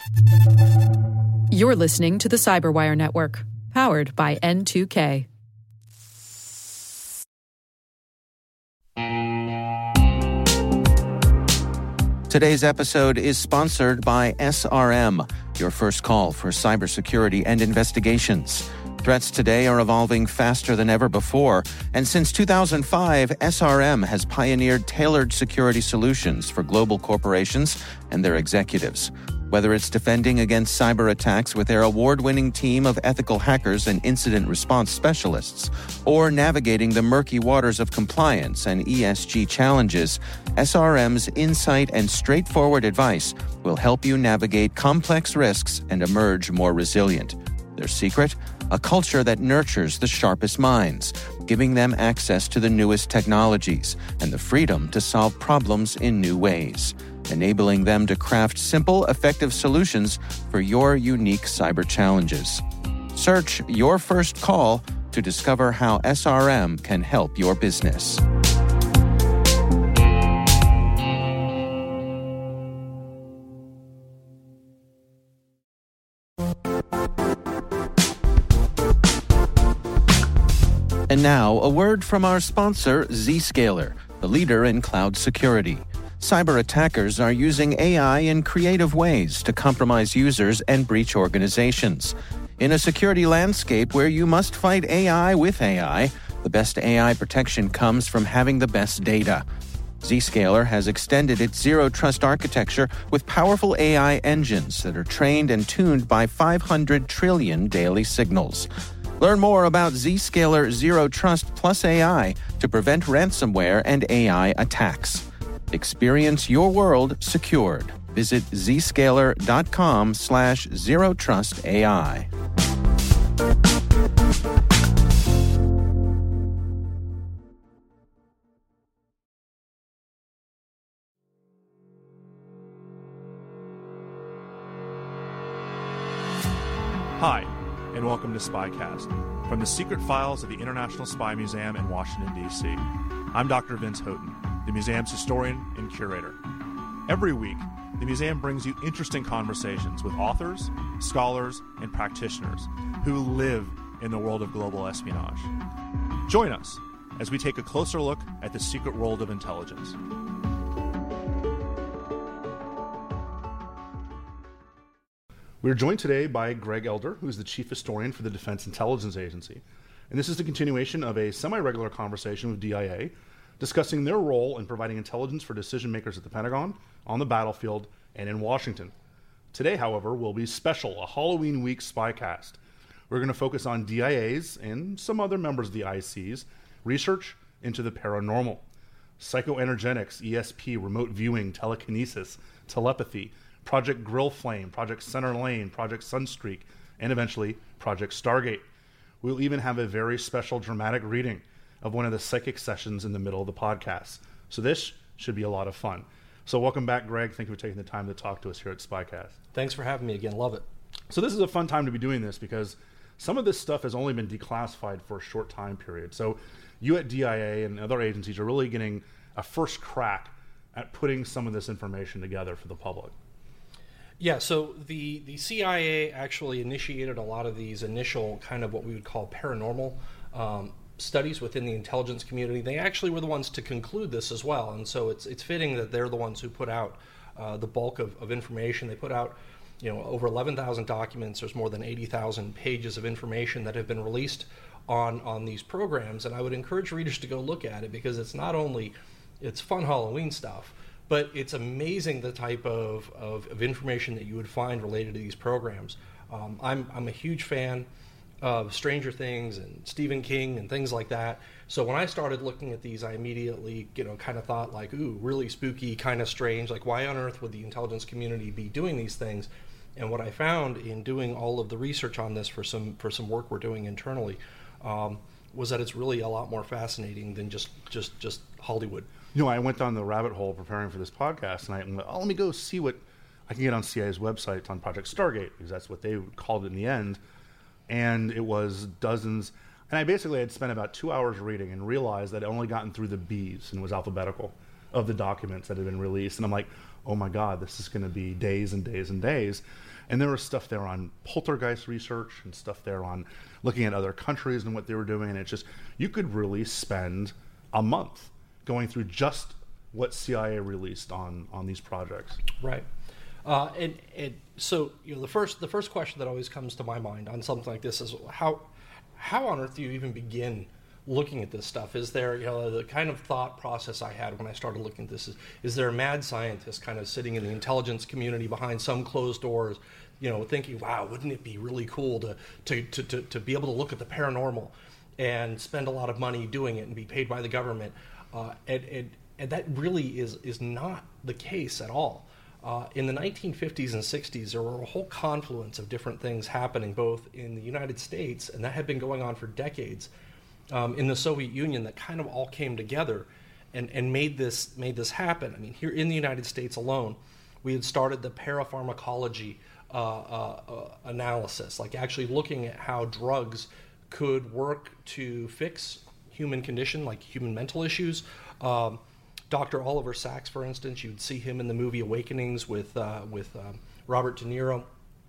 You're listening to the Cyberwire Network, powered by N2K. Today's episode is sponsored by SRM, your first call for cybersecurity and investigations. Threats today are evolving faster than ever before, and since 2005, SRM has pioneered tailored security solutions for global corporations and their executives. Whether it's defending against cyber attacks with their award-winning team of ethical hackers and incident response specialists, or navigating the murky waters of compliance and ESG challenges, SRM's insight and straightforward advice will help you navigate complex risks and emerge more resilient. Their secret? A culture that nurtures the sharpest minds, giving them access to the newest technologies and the freedom to solve problems in new ways, enabling them to craft simple, effective solutions for your unique cyber challenges. Search Your First Call to discover how SRM can help your business. And now, a word from our sponsor, Zscaler, the leader in cloud security. Cyber attackers are using AI in creative ways to compromise users and breach organizations. In a security landscape where you must fight AI with AI, the best AI protection comes from having the best data. Zscaler has extended its Zero Trust architecture with powerful AI engines that are trained and tuned by 500 trillion daily signals. Learn more about Zscaler Zero Trust plus AI to prevent ransomware and AI attacks. Experience your world secured. Visit zscaler.com/zerotrustai. Hi, and welcome to Spycast, from the secret files of the International Spy Museum in Washington, D.C. I'm Dr. Vince Houghton, the museum's historian and curator. Every week, the museum brings you interesting conversations with authors, scholars, and practitioners who live in the world of global espionage. Join us as we take a closer look at the secret world of intelligence. We're joined today by Greg Elder, who is the Chief Historian for the Defense Intelligence Agency. And this is the continuation of a semi-regular conversation with DIA, discussing their role in providing intelligence for decision makers at the Pentagon, on the battlefield, and in Washington. Today, however, will be special, a Halloween week Spycast. We're going to focus on DIA's and some other members of the IC's research into the paranormal, psychoenergetics, ESP, remote viewing, telekinesis, telepathy, Project Grill Flame, Project Center Lane, Project Sunstreak, and eventually Project Stargate. We'll even have a very special dramatic reading of one of the psychic sessions in the middle of the podcast. So this should be a lot of fun. So welcome back, Greg. Thank you for taking the time to talk to us here at Spycast. Thanks for having me again. Love it. So this is a fun time to be doing this because some of this stuff has only been declassified for a short time period. So you at DIA and other agencies are really getting a first crack at putting some of this information together for the public. Yeah, so the CIA actually initiated a lot of these initial kind of what we would call paranormal studies within the intelligence community. They actually were the ones to conclude this as well, and so it's fitting that they're the ones who put out the bulk of information. They put out over 11,000 documents. There's more than 80,000 pages of information that have been released on these programs, and I would encourage readers to go look at it because it's not only it's fun Halloween stuff, but it's amazing the type of information that you would find related to these programs. I'm a huge fan of Stranger Things and Stephen King and things like that. So when I started looking at these, I immediately kind of thought like, ooh, really spooky, kind of strange. Like, why on earth would the intelligence community be doing these things? And what I found in doing all of the research on this for some work we're doing internally was that it's really a lot more fascinating than just Hollywood. I went down the rabbit hole preparing for this podcast, and I went, let me go see what I can get on CIA's website. It's on Project Stargate, because that's what they called it in the end. And it was dozens. And I basically had spent about 2 hours reading and realized that I'd only gotten through the B's and was alphabetical. of the documents that had been released. And I'm like, oh my God, this is going to be days and days and days. And there was stuff there on poltergeist research and stuff there on looking at other countries and what they were doing. And it's just, you could really spend a month going through just what CIA released on these projects. Right. And so, the first question that always comes to my mind on something like this is how on earth do you even begin looking at this stuff? Is there, the kind of thought process I had when I started looking at this is there a mad scientist kind of sitting in the intelligence community behind some closed doors, thinking, wow, wouldn't it be really cool to be able to look at the paranormal and spend a lot of money doing it and be paid by the government? And that really is not the case at all. In the 1950s and 60s, there were a whole confluence of different things happening, both in the United States, and that had been going on for decades, in the Soviet Union, that kind of all came together and made this happen. I mean, here in the United States alone, we had started the parapharmacology analysis, like actually looking at how drugs could work to fix human condition, like human mental issues. Dr. Oliver Sacks, for instance, you'd see him in the movie Awakenings with Robert De Niro.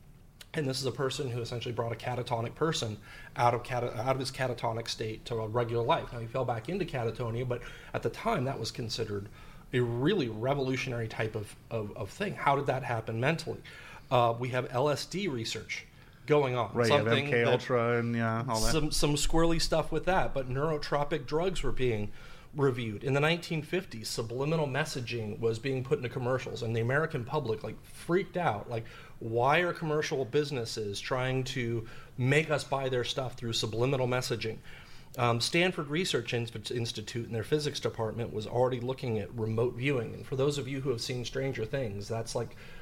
And this is a person who essentially brought a catatonic person out of his catatonic state to a regular life. Now, he fell back into catatonia, but at the time, that was considered a really revolutionary type of thing. How did that happen mentally? We have LSD research going on. Right, something MK Ultra and all that. Some squirrely stuff with that, but neurotropic drugs were being reviewed. In the 1950s, subliminal messaging was being put into commercials, and the American public freaked out. Why are commercial businesses trying to make us buy their stuff through subliminal messaging? Stanford Research Institute in their physics department was already looking at remote viewing. And for those of you who have seen Stranger Things, that's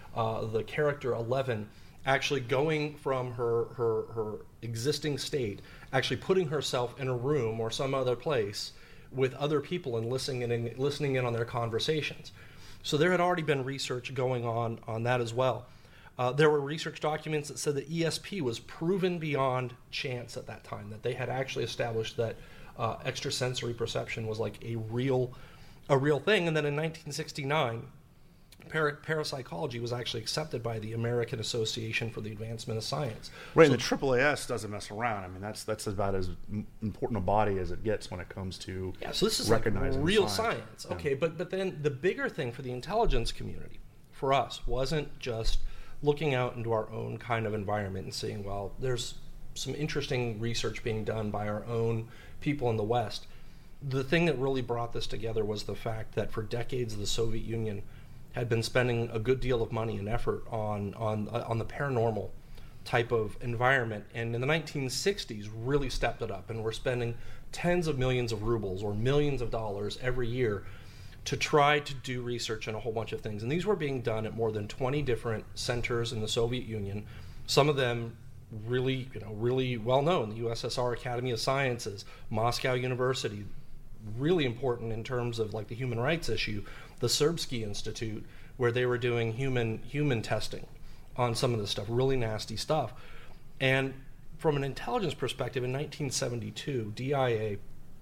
the character 11 actually going from her existing state, actually putting herself in a room or some other place with other people and listening in on their conversations. So there had already been research going on that as well. There were research documents that said that ESP was proven beyond chance at that time, that they had actually established that extrasensory perception was like a real thing. And then in 1969, parapsychology was actually accepted by the American Association for the Advancement of Science. Right, so, and the AAAS doesn't mess around. I mean, that's about as important a body as it gets when it comes to so this is recognizing real science. Yeah. Okay, but then the bigger thing for the intelligence community, for us, wasn't just looking out into our own kind of environment and saying, well, there's some interesting research being done by our own people in the West. The thing that really brought this together was the fact that for decades the Soviet Union had been spending a good deal of money and effort on the paranormal type of environment, and in the 1960s really stepped it up, and we're spending tens of millions of rubles or millions of dollars every year to try to do research on a whole bunch of things. And these were being done at more than 20 different centers in the Soviet Union, some of them really well known: the USSR Academy of Sciences, Moscow University, really important in terms of the human rights issue, the Serbsky Institute, where they were doing human testing on some of this stuff, really nasty stuff. And from an intelligence perspective, in 1972, DIA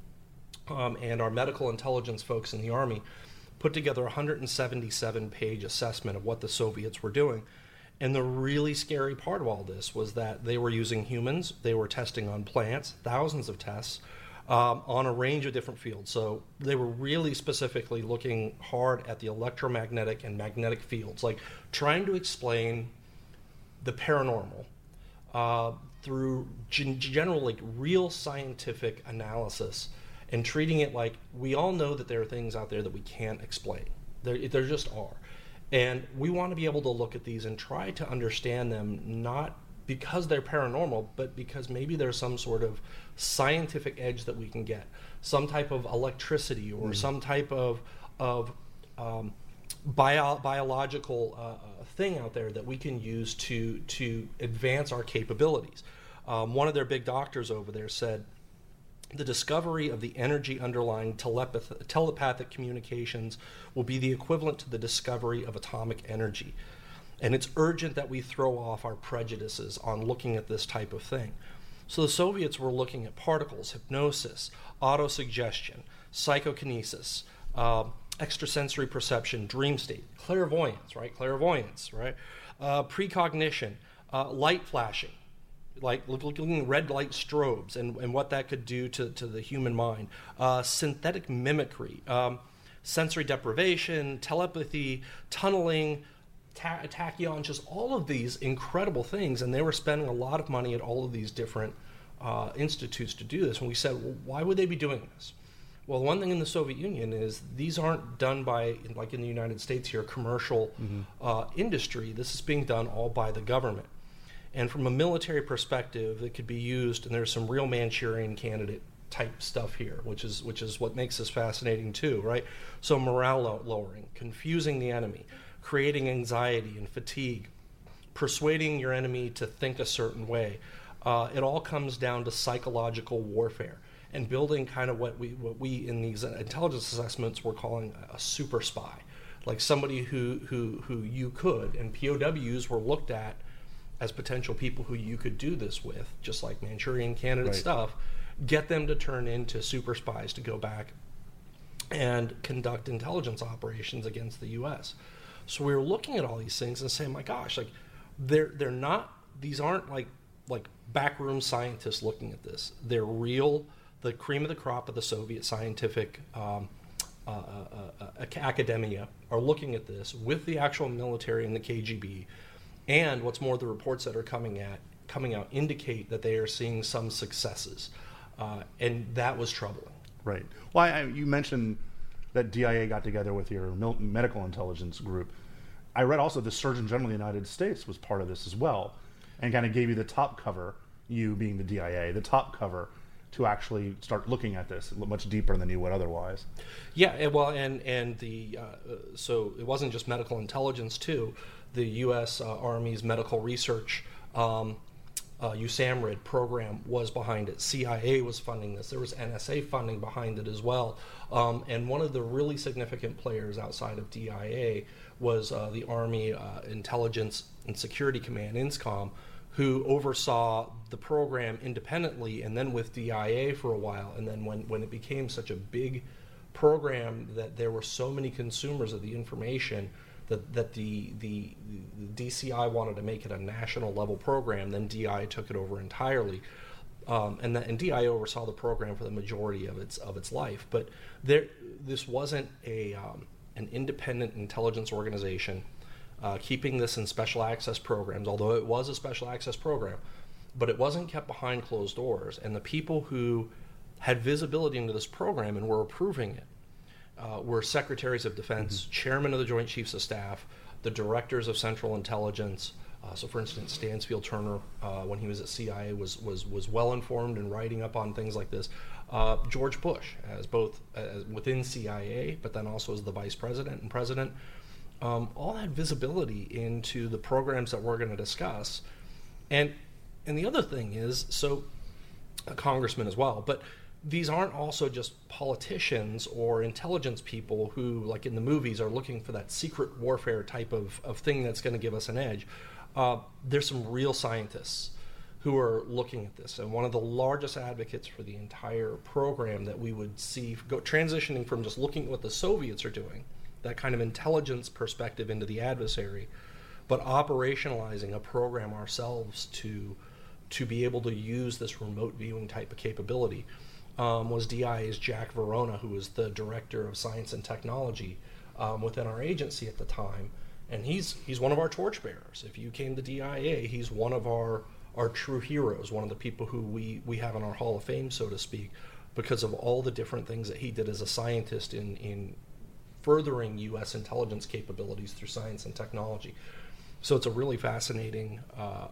and our medical intelligence folks in the Army put together a 177-page assessment of what the Soviets were doing. And the really scary part of all this was that they were using humans, they were testing on plants, thousands of tests, on a range of different fields. So they were really specifically looking hard at the electromagnetic and magnetic fields, trying to explain the paranormal through general, real scientific analysis, and treating it like we all know that there are things out there that we can't explain. There just are. And we want to be able to look at these and try to understand them, not because they're paranormal, but because maybe there's some sort of scientific edge that we can get, some type of electricity or some type of biological thing out there that we can use to advance our capabilities. One of their big doctors over there said, the discovery of the energy underlying telepathic communications will be the equivalent to the discovery of atomic energy. And it's urgent that we throw off our prejudices on looking at this type of thing. So the Soviets were looking at particles, hypnosis, autosuggestion, psychokinesis, extrasensory perception, dream state, clairvoyance, right? Precognition, light flashing, like looking at red light strobes and what that could do to the human mind, synthetic mimicry, sensory deprivation, telepathy, tunneling, tachyon, just all of these incredible things. And they were spending a lot of money at all of these different institutes to do this. And we said, well, why would they be doing this? Well, one thing in the Soviet Union is these aren't done by, like in the United States here, commercial industry. This is being done all by the government. And from a military perspective, it could be used, and there's some real Manchurian candidate type stuff here, which is what makes this fascinating too, right? So morale lowering, confusing the enemy, creating anxiety and fatigue, persuading your enemy to think a certain way. It all comes down to psychological warfare and building kind of what we in these intelligence assessments we're calling a super spy, like somebody who you could, and POWs were looked at as potential people who you could do this with, just like Manchurian candidate stuff, get them to turn into super spies to go back and conduct intelligence operations against the U.S. So we were looking at all these things and saying, my gosh, like they're not, these aren't like backroom scientists looking at this. They're real, the cream of the crop of the Soviet scientific academia are looking at this with the actual military and the KGB. And what's more, the reports that are coming out indicate that they are seeing some successes. And that was troubling. Right. Well, you mentioned that DIA got together with your medical intelligence group. I read also the Surgeon General of the United States was part of this as well, and kind of gave you the top cover, you being the DIA, the top cover to actually start looking at this much deeper than you would otherwise. Yeah, well, and the so it wasn't just medical intelligence too. The U.S. Army's medical research USAMRIID program was behind it. CIA was funding this. There was NSA funding behind it as well. And one of the really significant players outside of DIA was the Army Intelligence and Security Command, INSCOM, who oversaw the program independently and then with DIA for a while. And then when it became such a big program that there were so many consumers of the information that the DCI wanted to make it a national level program, then DI took it over entirely, and DI oversaw the program for the majority of its life. But this wasn't an independent intelligence organization keeping this in special access programs, although it was a special access program, but it wasn't kept behind closed doors. And the people who had visibility into this program and were approving it were secretaries of defense, chairman of the Joint Chiefs of Staff, the directors of Central Intelligence. So, for instance, Stansfield Turner, when he was at CIA, was well informed and writing up on things like this. George Bush, as both within CIA, but then also as the vice president and president, all had visibility into the programs that we're going to discuss. And the other thing is, so a congressman as well, but these aren't also just politicians or intelligence people who, like in the movies, are looking for that secret warfare type of thing that's going to give us an edge. There's some real scientists who are looking at this. And one of the largest advocates for the entire program that we would see transitioning from just looking at what the Soviets are doing, that kind of intelligence perspective into the adversary, but operationalizing a program ourselves to be able to use this remote viewing type of capability. Was DIA's Jack Verona, who was the director of science and technology within our agency at the time, and he's one of our torchbearers. If you came to DIA, he's one of our true heroes, one of the people who we have in our Hall of Fame, so to speak, because of all the different things that he did as a scientist in furthering U.S. intelligence capabilities through science and technology. So it's a really fascinating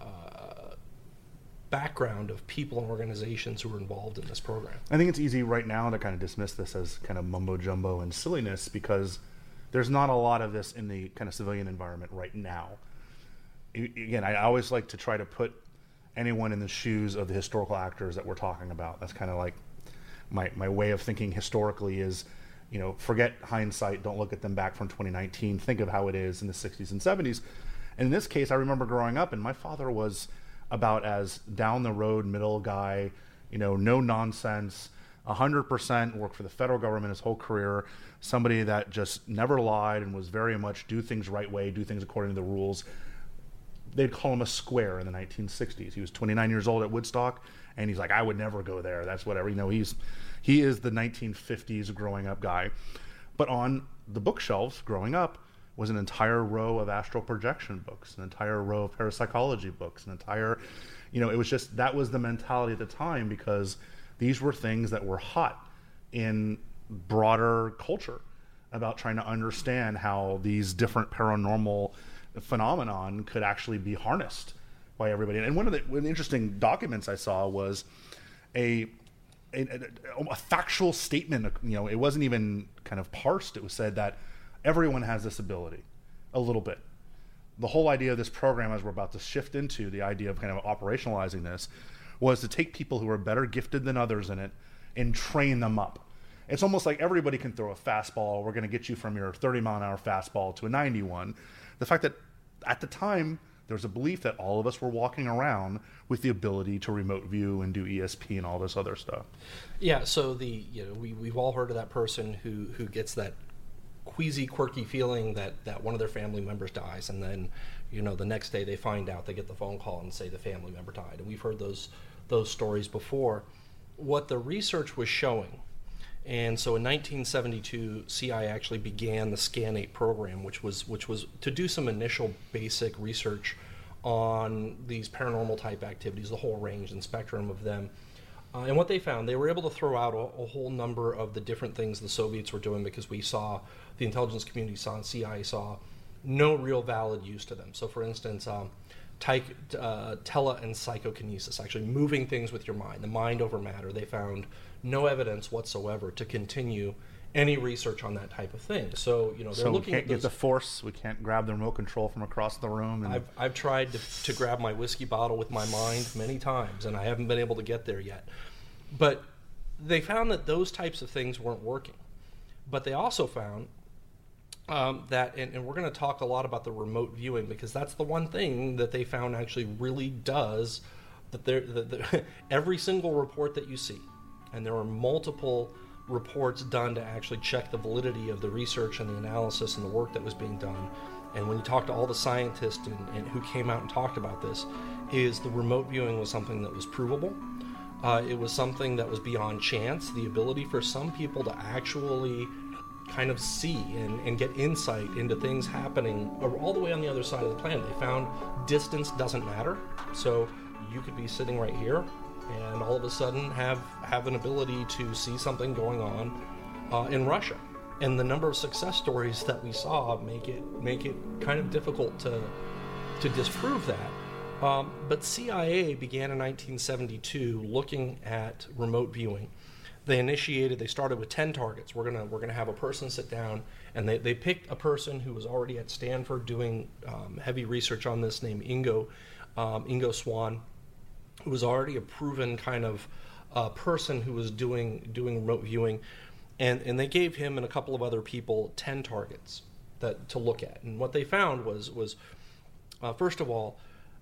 background of people and organizations who are involved in this program. I think it's easy right now to kind of dismiss this as kind of mumbo jumbo and silliness because there's not a lot of this in the kind of civilian environment right now. Again, I always like to try to put anyone in the shoes of the historical actors that we're talking about. That's kind of like my way of thinking historically is, forget hindsight, don't look at them back from 2019, think of how it is in the 60s and 70s. And in this case, I remember growing up and my father was about as down the road middle guy, no nonsense, 100%, worked for the federal government his whole career, somebody that just never lied and was very much do things right way, do things according to the rules. They'd call him a square in the 1960s. He was 29 years old at Woodstock, and he's like, I would never go there. That's whatever. He is the 1950s growing up guy. But on the bookshelves growing up was an entire row of astral projection books, an entire row of parapsychology books, an entire, it was just, that was the mentality at the time, because these were things that were hot in broader culture about trying to understand how these different paranormal phenomenon could actually be harnessed by everybody. And one of the interesting documents I saw was a factual statement. It wasn't even kind of parsed. It was said that everyone has this ability, a little bit. The whole idea of this program, as we're about to shift into the idea of kind of operationalizing this, was to take people who are better gifted than others in it and train them up. It's almost like everybody can throw a fastball. We're going to get you from your 30-mile-an-hour fastball to a 91. The fact that at the time, there was a belief that all of us were walking around with the ability to remote view and do ESP and all this other stuff. Yeah, so we've all heard of that person who gets that queasy, quirky feeling that one of their family members dies, and then the next day they find out, they get the phone call and say the family member died. And we've heard those stories before. What the research was showing, and so in 1972, CIA actually began the SCAN8 program, which was to do some initial basic research on these paranormal type activities, the whole range and spectrum of them. And what they found, they were able to throw out a whole number of the different things the Soviets were doing, because we saw, the intelligence community saw, and CIA saw, no real valid use to them. So for instance, tele and psychokinesis, actually moving things with your mind, the mind over matter, they found no evidence whatsoever to continue any research on that type of thing. So they're looking at we can't get the force. We can't grab the remote control from across the room. And I've tried to grab my whiskey bottle with my mind many times, and I haven't been able to get there yet. But they found that those types of things weren't working. But they also found that, and we're going to talk a lot about the remote viewing, because that's the one thing that they found actually really does, that every single report that you see, and there were multiple reports done to actually check the validity of the research and the analysis and the work that was being done. And when you talk to all the scientists and who came out and talked about this, is the remote viewing was something that was provable. It was something that was beyond chance, the ability for some people to actually kind of see and get insight into things happening all the way on the other side of the planet. They found distance doesn't matter. So you could be sitting right here and all of a sudden have an ability to see something going on in Russia. And the number of success stories that we saw make it kind of difficult to disprove that. But CIA began in 1972 looking at remote viewing. They started with 10 targets. We're gonna have a person sit down, and they picked a person who was already at Stanford doing heavy research on this, named Ingo Swann, who was already a proven kind of person who was doing remote viewing, and they gave him and a couple of other people 10 targets to look at. And what they found was first of all,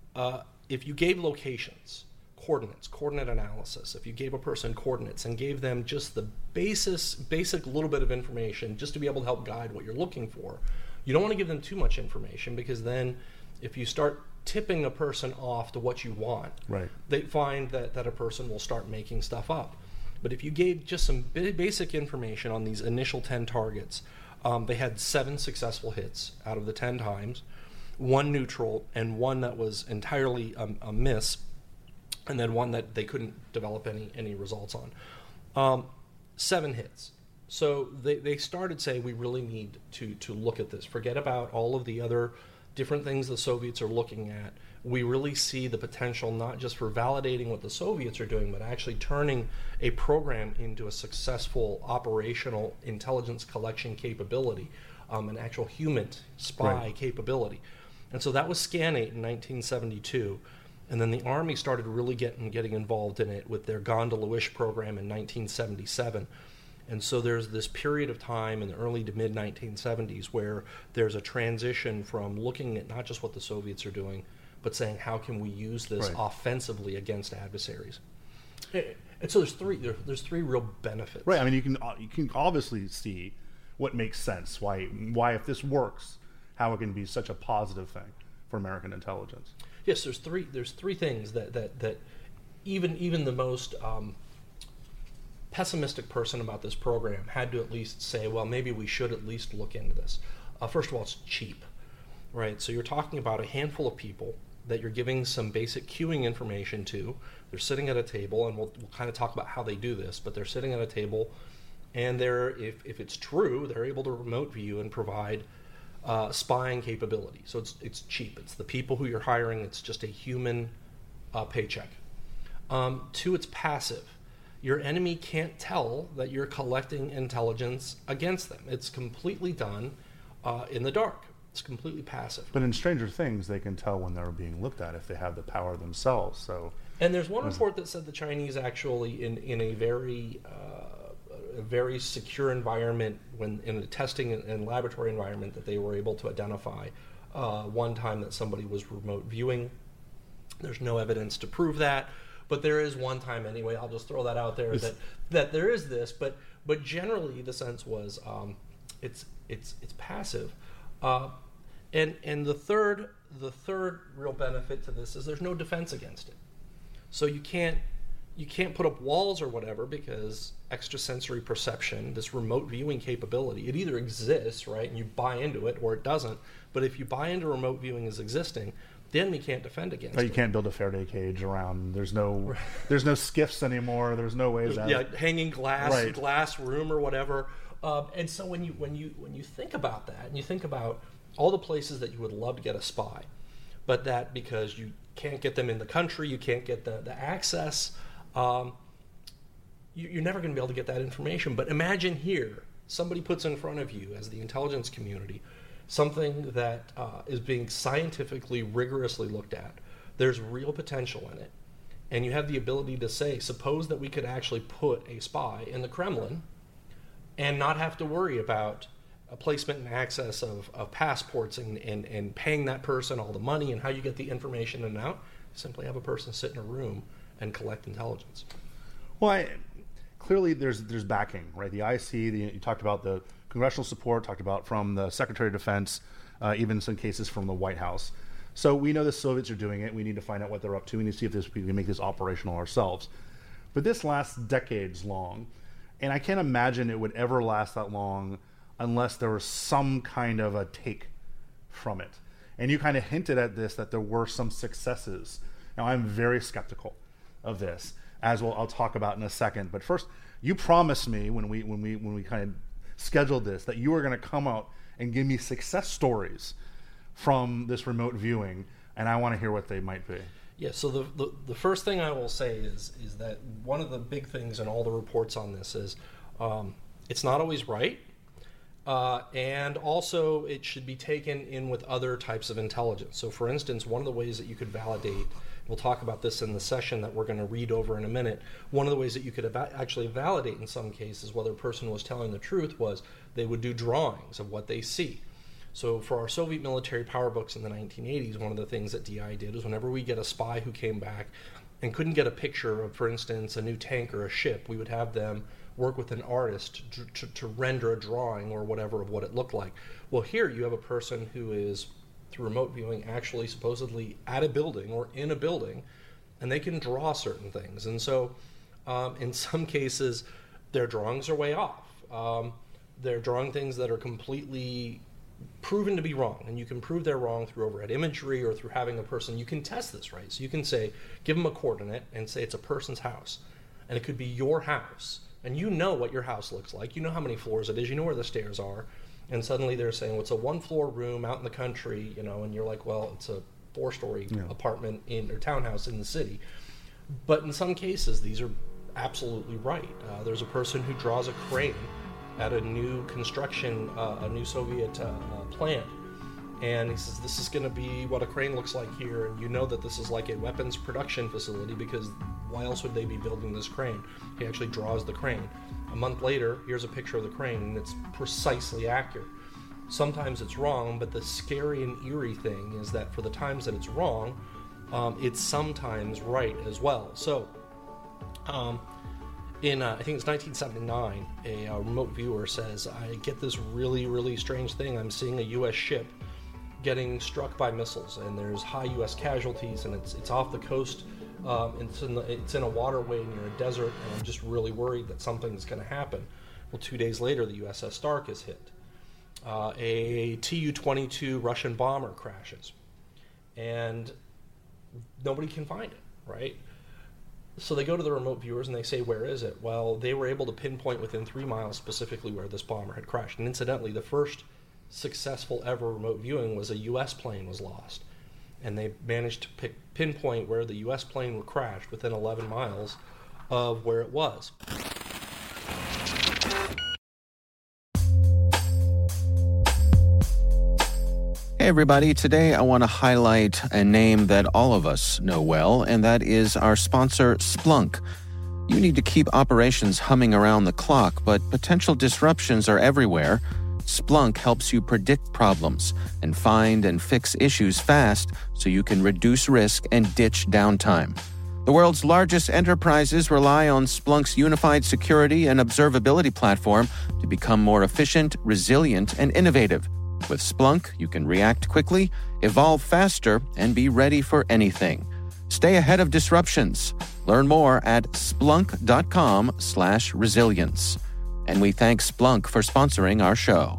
if you gave locations, coordinate analysis, if you gave a person coordinates and gave them just the basic little bit of information just to be able to help guide what you're looking for, you don't want to give them too much information, because then if you start tipping a person off to what you want, right, they find that a person will start making stuff up. But if you gave just some basic information on these initial 10 targets, they had 7 successful hits out of the 10 times, 1 neutral, and 1 that was entirely a miss, and then 1 that they couldn't develop any results on. 7 hits. So they started saying, we really need to look at this. Forget about all of the other different things the Soviets are looking at. We really see the potential not just for validating what the Soviets are doing, but actually turning a program into a successful operational intelligence collection capability, an actual human spy capability. And so that was SCAN8 in 1972. And then the Army started really getting involved in it with their Gondola Wish program in 1977. And so there's this period of time in the early to mid-1970s where there's a transition from looking at not just what the Soviets are doing, but saying, how can we use this offensively against adversaries? And so there's three real benefits. Right. I mean, you can obviously see what makes sense. Why if this works, how it can be such a positive thing for American intelligence. Yes, there's three things that even the most pessimistic person about this program had to at least say, well, maybe we should at least look into this. First of all, it's cheap, right? So you're talking about a handful of people that you're giving some basic queuing information to. They're sitting at a table, and we'll kind of talk about how they do this, but they're sitting at a table, and if it's true, they're able to remote view and provide spying capability. So it's cheap. It's the people who you're hiring. It's just a human paycheck. Two, it's passive. Your enemy can't tell that you're collecting intelligence against them. It's completely done in the dark. It's completely passive. But in Stranger Things, they can tell when they're being looked at if they have the power themselves. So, and there's one report that said the Chinese actually, in a very secure environment, when in a testing and laboratory environment, that they were able to identify one time that somebody was remote viewing. There's no evidence to prove that, but there is one time anyway. I'll just throw that out there that there is this, but generally the sense was it's passive. And the third real benefit to this is there's no defense against it. So you can't put up walls or whatever, because extrasensory perception, this remote viewing capability, it either exists, right, and you buy into it, or it doesn't. But if you buy into remote viewing as existing, the enemy can't defend against it. You can't build a Faraday cage around. There's no skiffs anymore. There's no ways out. Yeah, hanging glass room or whatever. And so when you think about that, and you think about all the places that you would love to get a spy, but that because you can't get them in the country, you can't get the access, you're never going to be able to get that information. But imagine here, somebody puts in front of you, as the intelligence community, something that is being scientifically, rigorously looked at. There's real potential in it. And you have the ability to say, suppose that we could actually put a spy in the Kremlin and not have to worry about a placement and access of passports and paying that person all the money and how you get the information in and out. Simply have a person sit in a room and collect intelligence. Well, clearly there's backing, right? The IC, you talked about the congressional support, talked about from the Secretary of Defense, even some cases from the White House. So we know the Soviets are doing it. We need to find out what they're up to. We need to see if we can make this operational ourselves. But this lasts decades long, and I can't imagine it would ever last that long unless there was some kind of a take from it. And you kind of hinted at this, that there were some successes. Now, I'm very skeptical of this, as I'll talk about in a second. But first, you promised me when we kind of scheduled this that you were going to come out and give me success stories from this remote viewing, and I want to hear what they might be. Yeah, so the first thing I will say is that one of the big things in all the reports on this is it's not always right, and also it should be taken in with other types of intelligence. So for instance, one of the ways that you could validate, we'll talk about this in the session that we're going to read over in a minute, one of the ways that you could actually validate in some cases whether a person was telling the truth was they would do drawings of what they see. So for our Soviet military power books in the 1980s, one of the things that DI did was whenever we get a spy who came back and couldn't get a picture of, for instance, a new tank or a ship, we would have them work with an artist to render a drawing or whatever of what it looked like. Well, here you have a person who is, through remote viewing, actually supposedly at a building or in a building, and they can draw certain things. And so in some cases, their drawings are way off. They're drawing things that are completely proven to be wrong, and you can prove they're wrong through overhead imagery or through having a person. You can test this, right? So you can say, give them a coordinate and say it's a person's house, and it could be your house, and you know what your house looks like. You know how many floors it is. You know where the stairs are, and suddenly they're saying, well, it's a one-floor room out in the country, and you're like, well, it's a 4-story apartment or townhouse in the city. But in some cases, these are absolutely right. There's a person who draws a crane at a new construction, a new Soviet plant. And he says, this is going to be what a crane looks like here. And you know that this is like a weapons production facility, because why else would they be building this crane? He actually draws the crane. A month later, here's a picture of the crane, and it's precisely accurate. Sometimes it's wrong, but the scary and eerie thing is that for the times that it's wrong, it's sometimes right as well. So In I think it's 1979, a remote viewer says, I get this really, really strange thing. I'm seeing a U.S. ship getting struck by missiles, and there's high U.S. casualties, and it's off the coast. It's in a waterway near a desert, and I'm just really worried that something's going to happen. Well, 2 days later, the USS Stark is hit. A Tu-22 Russian bomber crashes, and nobody can find it, right? So they go to the remote viewers and they say, where is it? Well, they were able to pinpoint within 3 miles specifically where this bomber had crashed. And incidentally, the first successful ever remote viewing was a U.S. plane was lost. And they managed to pinpoint where the U.S. plane crashed within 11 miles of where it was. Hey everybody, today I want to highlight a name that all of us know well, and that is our sponsor, Splunk. You need to keep operations humming around the clock, but potential disruptions are everywhere. Splunk helps you predict problems and find and fix issues fast so you can reduce risk and ditch downtime. The world's largest enterprises rely on Splunk's unified security and observability platform to become more efficient, resilient, and innovative. With Splunk, you can react quickly, evolve faster, and be ready for anything. Stay ahead of disruptions. Learn more at splunk.com/resilience. And we thank Splunk for sponsoring our show.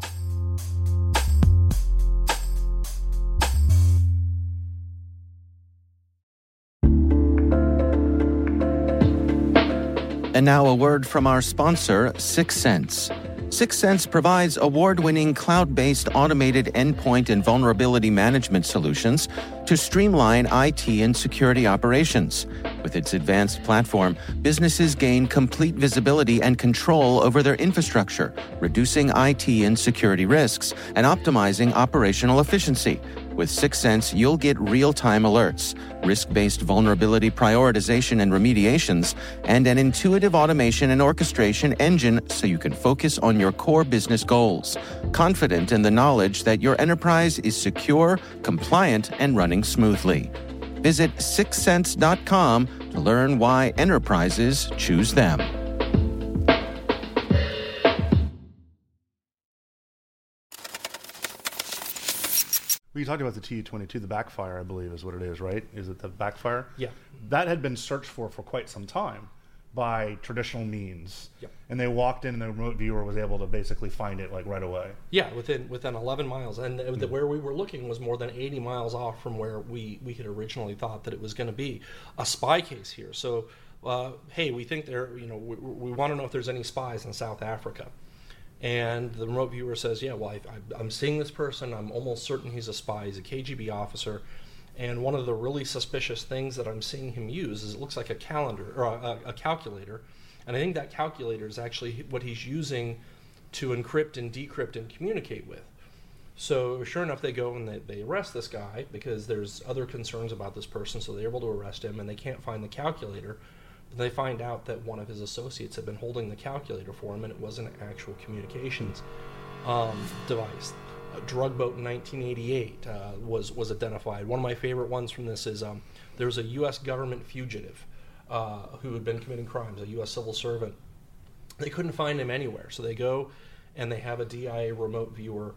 And now a word from our sponsor, 6sense. 6sense provides award-winning cloud-based automated endpoint and vulnerability management solutions to streamline IT and security operations. With its advanced platform, businesses gain complete visibility and control over their infrastructure, reducing IT and security risks and optimizing operational efficiency. With 6sense, you'll get real-time alerts, risk-based vulnerability prioritization and remediations, and an intuitive automation and orchestration engine so you can focus on your core business goals, confident in the knowledge that your enterprise is secure, compliant, and running smoothly. Visit 6sense.com to learn why enterprises choose them. You talked about the Tu-22, the backfire, I believe is what it is, right? Is it the backfire? Yeah. That had been searched for quite some time by traditional means. Yep. And they walked in and the remote viewer was able to basically find it like right away. Yeah, within 11 miles. And where we were looking was more than 80 miles off from where we had originally thought that it was going to be. A spy case here. So, hey, we think we want to know if there's any spies in South Africa. And the remote viewer says, yeah, well, I'm seeing this person. I'm almost certain he's a spy. He's a KGB officer. And one of the really suspicious things that I'm seeing him use is it looks like a calendar or a calculator. And I think that calculator is actually what he's using to encrypt and decrypt and communicate with. So sure enough, they go and they arrest this guy because there's other concerns about this person. So they're able to arrest him, and they can't find the calculator. They find out that one of his associates had been holding the calculator for him, and it was an actual communications device. A drug boat in 1988 was identified. One of my favorite ones from this is there was a U.S. government fugitive who had been committing crimes, a U.S. civil servant. They couldn't find him anywhere, so they go and they have a DIA remote viewer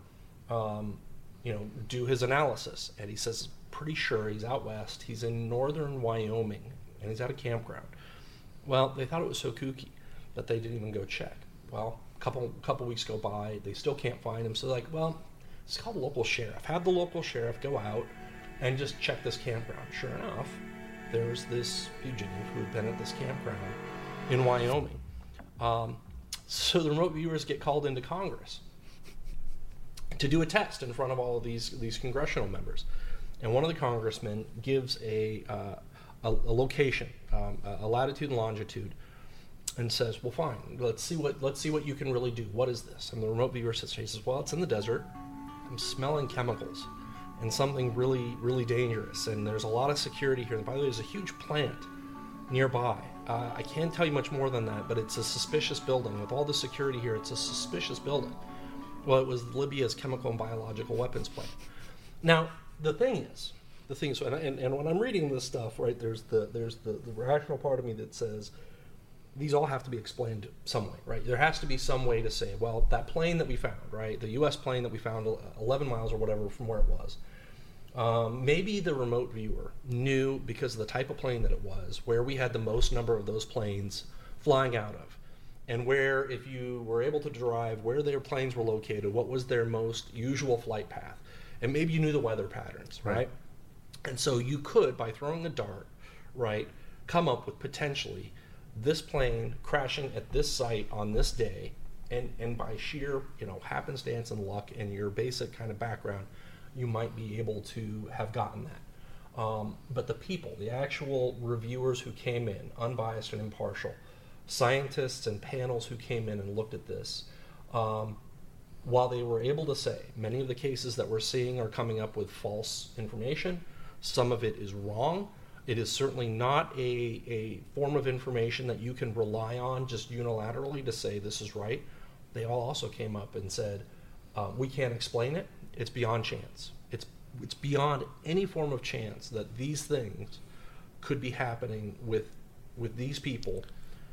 do his analysis. And he says, pretty sure he's out west. He's in northern Wyoming, and he's at a campground. Well, they thought it was so kooky that they didn't even go check. Well, a couple weeks go by, they still can't find him. So they're like, well, let's call the local sheriff. Have the local sheriff go out and just check this campground. Sure enough, there's this fugitive who had been at this campground in Wyoming. So the remote viewers get called into Congress to do a test in front of all of these congressional members. And one of the congressmen gives a location, a latitude and longitude, and says, well, fine, let's see what you can really do. What is this? And the remote viewer says, well, it's in the desert. I'm smelling chemicals and something really, really dangerous. And there's a lot of security here. And by the way, there's a huge plant nearby. I can't tell you much more than that, but it's a suspicious building. With all the security here, it's a suspicious building. Well, it was Libya's chemical and biological weapons plant. Now, the thing is, and when I'm reading this stuff, right, there's the rational part of me that says, these all have to be explained some way, right? There has to be some way to say, well, that plane that we found, right, the U.S. plane that we found 11 miles or whatever from where it was, maybe the remote viewer knew, because of the type of plane that it was, where we had the most number of those planes flying out of, and where, if you were able to derive where their planes were located, what was their most usual flight path, and maybe you knew the weather patterns, right? And so you could, by throwing a dart, right, come up with potentially this plane crashing at this site on this day, and by sheer, happenstance and luck and your basic kind of background, you might be able to have gotten that. But the people, the actual reviewers who came in, unbiased and impartial, scientists and panels who came in and looked at this, while they were able to say many of the cases that we're seeing are coming up with false information, some of it is wrong. It is certainly not a form of information that you can rely on just unilaterally to say this is right. They all also came up and said, we can't explain it. It's beyond chance. It's beyond any form of chance that these things could be happening with these people.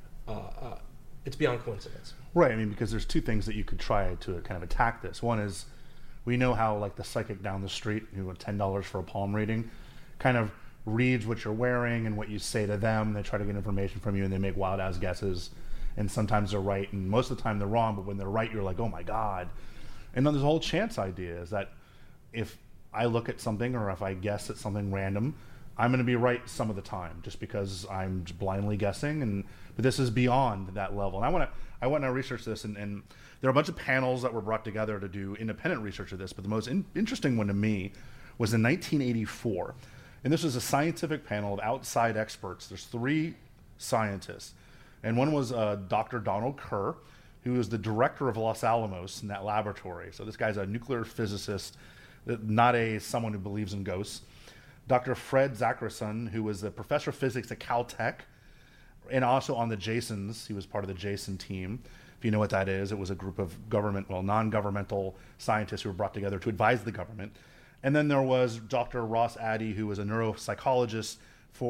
It's beyond coincidence. Right. I mean, because there's two things that you could try to kind of attack this. One is, we know how, like, the psychic down the street who got $10 for a palm reading kind of reads what you're wearing and what you say to them. They try to get information from you, and they make wild ass guesses, and sometimes they're right, and most of the time they're wrong, but when they're right, you're like, oh my god. And then there's the whole chance idea, is that if I look at something, or if I guess at something random, I'm going to be right some of the time, just because I'm blindly guessing. But this is beyond that level. And I want to research this, and there are a bunch of panels that were brought together to do independent research of this, but the most interesting one to me was in 1984. And this was a scientific panel of outside experts. There's 3 scientists. And one was Dr. Donald Kerr, who is the director of Los Alamos in that laboratory. So this guy's a nuclear physicist, not someone who believes in ghosts. Dr. Fred Zachrison, who was a professor of physics at Caltech, and also on the Jasons. He was part of the Jason team. If you know what that is, it was a group of non-governmental scientists who were brought together to advise the government. And then there was Dr. Ross Addy, who was a neuropsychologist,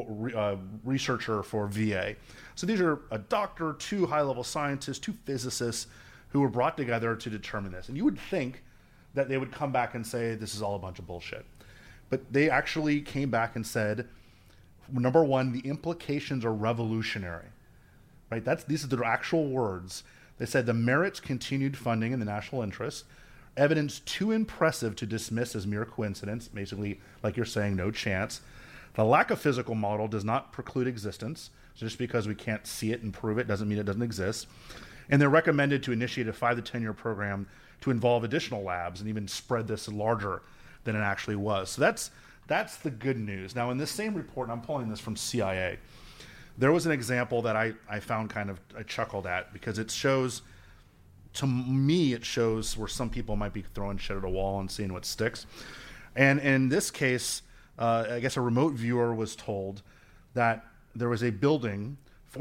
researcher for VA. So these are a doctor, 2 high-level scientists, 2 physicists who were brought together to determine this. And you would think that they would come back and say, this is all a bunch of bullshit. But they actually came back and said, number one, the implications are revolutionary. Right? These are their actual words. They said the merits continued funding in the national interest, evidence too impressive to dismiss as mere coincidence, basically, like you're saying, no chance. The lack of physical model does not preclude existence. So just because we can't see it and prove it doesn't mean it doesn't exist. And they're recommended to initiate a 5 to 10 year program to involve additional labs and even spread this larger than it actually was. So that's the good news. Now, in this same report, and I'm pulling this from CIA, there was an example that I found I chuckled at, because it shows, to me, it shows where some people might be throwing shit at a wall and seeing what sticks. And in this case, I guess a remote viewer was told that there was a building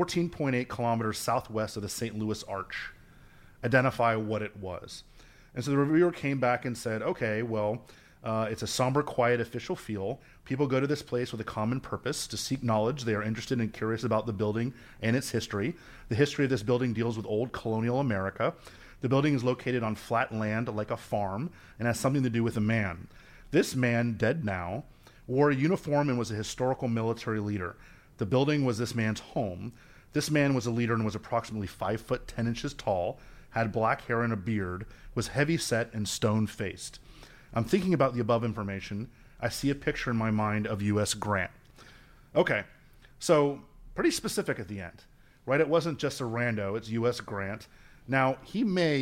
14.8 kilometers southwest of the St. Louis Arch. Identify what it was. And so the reviewer came back and said, okay, well, it's a somber, quiet, official feel. People go to this place with a common purpose, to seek knowledge. They are interested and curious about the building and its history. The history of this building deals with old colonial America. The building is located on flat land like a farm and has something to do with a man. This man, dead now, wore a uniform and was a historical military leader. The building was this man's home. This man was a leader and was approximately 5 foot 10 inches tall, had black hair and a beard, was heavy set and stone-faced. I'm thinking about the above information. I see a picture in my mind of U.S. Grant. Okay, so pretty specific at the end, right? It wasn't just a rando, it's U.S. Grant. Now, he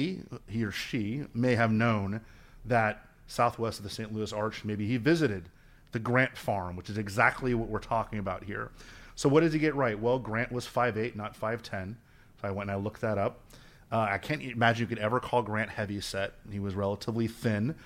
or she may have known that southwest of the St. Louis Arch, maybe he visited the Grant farm, which is exactly what we're talking about here. So what did he get right? Well, Grant was 5'8", not 5'10". So I went and I looked that up. I can't imagine you could ever call Grant heavy set. He was relatively thin.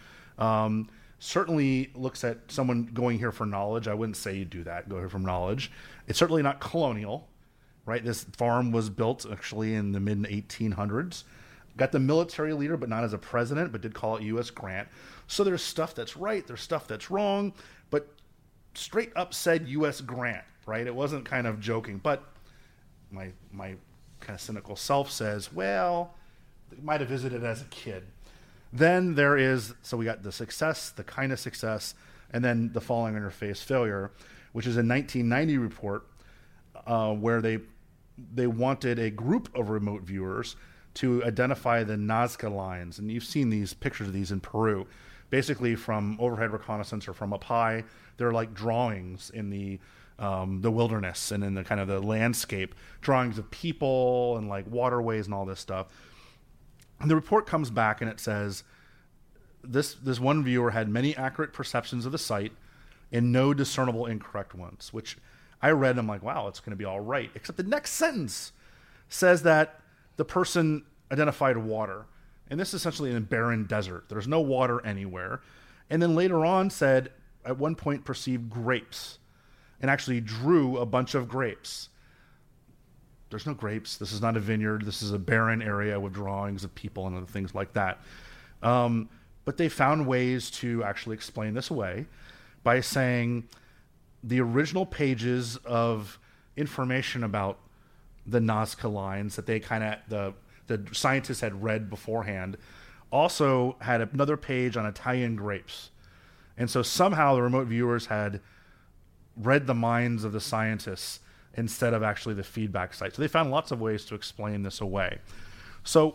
Certainly looks at someone going here for knowledge. I wouldn't say you do that, go here for knowledge. It's certainly not colonial, right? This farm was built actually in the mid-1800s. Got the military leader, but not as a president, but did call it U.S. Grant. So there's stuff that's right, there's stuff that's wrong, but straight up said U.S. Grant, right? It wasn't kind of joking, but my kind of cynical self says, well, they might have visited as a kid. Then there is, so we got the success, the kind of success, and then the falling on your face failure, which is a 1990 report where they wanted a group of remote viewers to identify the Nazca lines. And you've seen these pictures of these in Peru. Basically from overhead reconnaissance or from up high, they're like drawings in the wilderness and in the kind of the landscape, drawings of people and like waterways and all this stuff. And the report comes back and it says, this one viewer had many accurate perceptions of the site and no discernible incorrect ones, which I read and I'm like, wow, it's going to be all right. Except the next sentence says that the person identified water. And this is essentially in a barren desert. There's no water anywhere. And then later on said, at one point perceived grapes and actually drew a bunch of grapes. There's no grapes. This is not a vineyard. This is a barren area with drawings of people and other things like that. But they found ways to actually explain this away by saying the original pages of information about the Nazca lines that they kind of, the scientists had read beforehand, also had another page on Italian grapes. And so somehow the remote viewers had read the minds of the scientists instead of actually the feedback site. So they found lots of ways to explain this away. So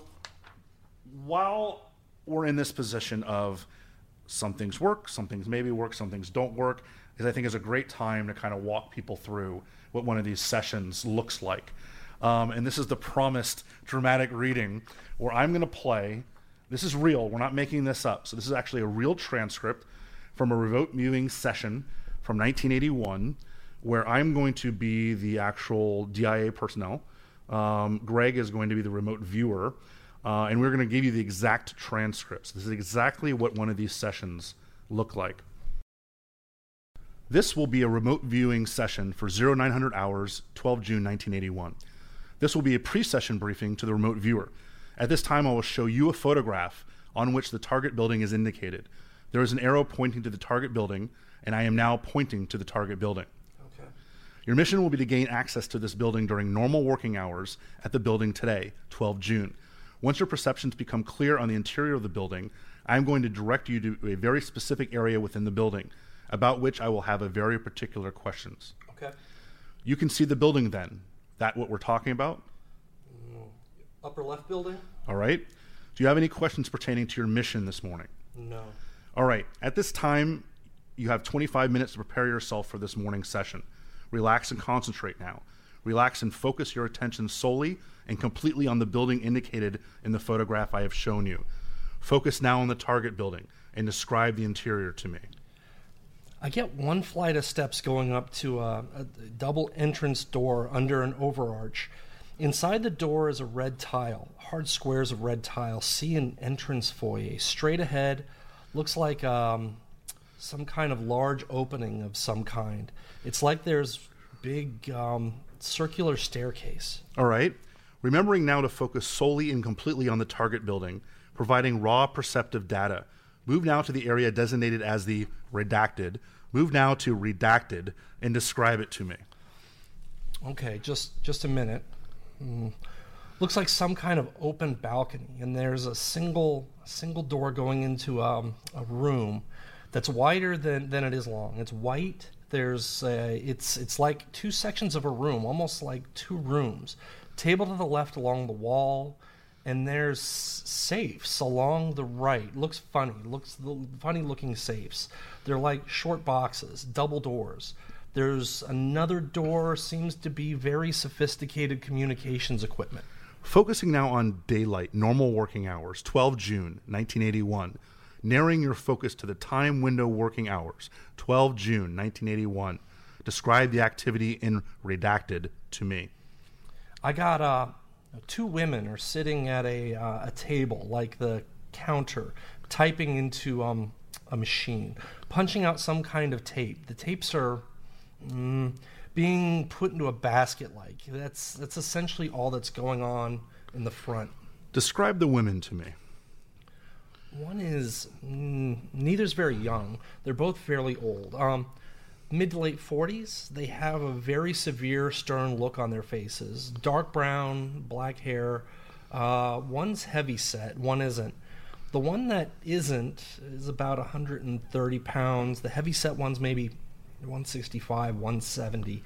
while we're in this position of some things work, some things maybe work, some things don't work, I think is a great time to kind of walk people through what one of these sessions looks like. And this is the promised dramatic reading where I'm going to play. This is real. We're not making this up. So this is actually a real transcript from a remote viewing session from 1981 where I'm going to be the actual DIA personnel. Greg is going to be the remote viewer. And we're going to give you the exact transcripts. This is exactly what one of these sessions look like. This will be a remote viewing session for 0900 hours, 12 June 1981. This will be a pre-session briefing to the remote viewer. At this time, I will show you a photograph on which the target building is indicated. There is an arrow pointing to the target building, and I am now pointing to the target building. Okay. Your mission will be to gain access to this building during normal working hours at the building today, 12 June. Once your perceptions become clear on the interior of the building, I am going to direct you to a very specific area within the building, about which I will have a very particular questions. Okay. You can see the building then. That what we're talking about? Upper left building? All right. Do you have any questions pertaining to your mission this morning? No. All right. At this time, you have 25 minutes to prepare yourself for this morning session. Relax and concentrate now. Relax and focus your attention solely and completely on the building indicated in the photograph I have shown you. Focus now on the target building and describe the interior to me. I get one flight of steps going up to a double entrance door under an overarch. Inside the door is a red tile, hard squares of red tile. See an entrance foyer. Straight ahead, looks like some kind of large opening of some kind. It's like there's big circular staircase. All right. Remembering now to focus solely and completely on the target building, providing raw perceptive data. Move now to the area designated as the redacted. Move now to redacted and describe it to me. Okay, just a minute. Looks like some kind of open balcony, and there's a single door going into a room that's wider than it is long. It's white. It's like two sections of a room, almost like two rooms. Table to the left along the wall, and there's safes along the right. Looks funny looking safes. They're like short boxes, double doors. There's another door, seems to be very sophisticated communications equipment. Focusing now on daylight, normal working hours, 12 June 1981. Narrowing your focus to the time window working hours, 12 June 1981. Describe the activity in redacted to me. I got two women are sitting at a table, like the counter, typing into a machine, punching out some kind of tape. The tapes are being put into a basket. Like that's essentially all that's going on in the front. Describe the women to me. One is neither's very young. They're both fairly old. mid to late 40s. They have a very severe, stern look on their faces. Dark brown, black hair. One's heavy set, one isn't. The one that isn't is about 130 pounds. The heavy set one's maybe 165, 170.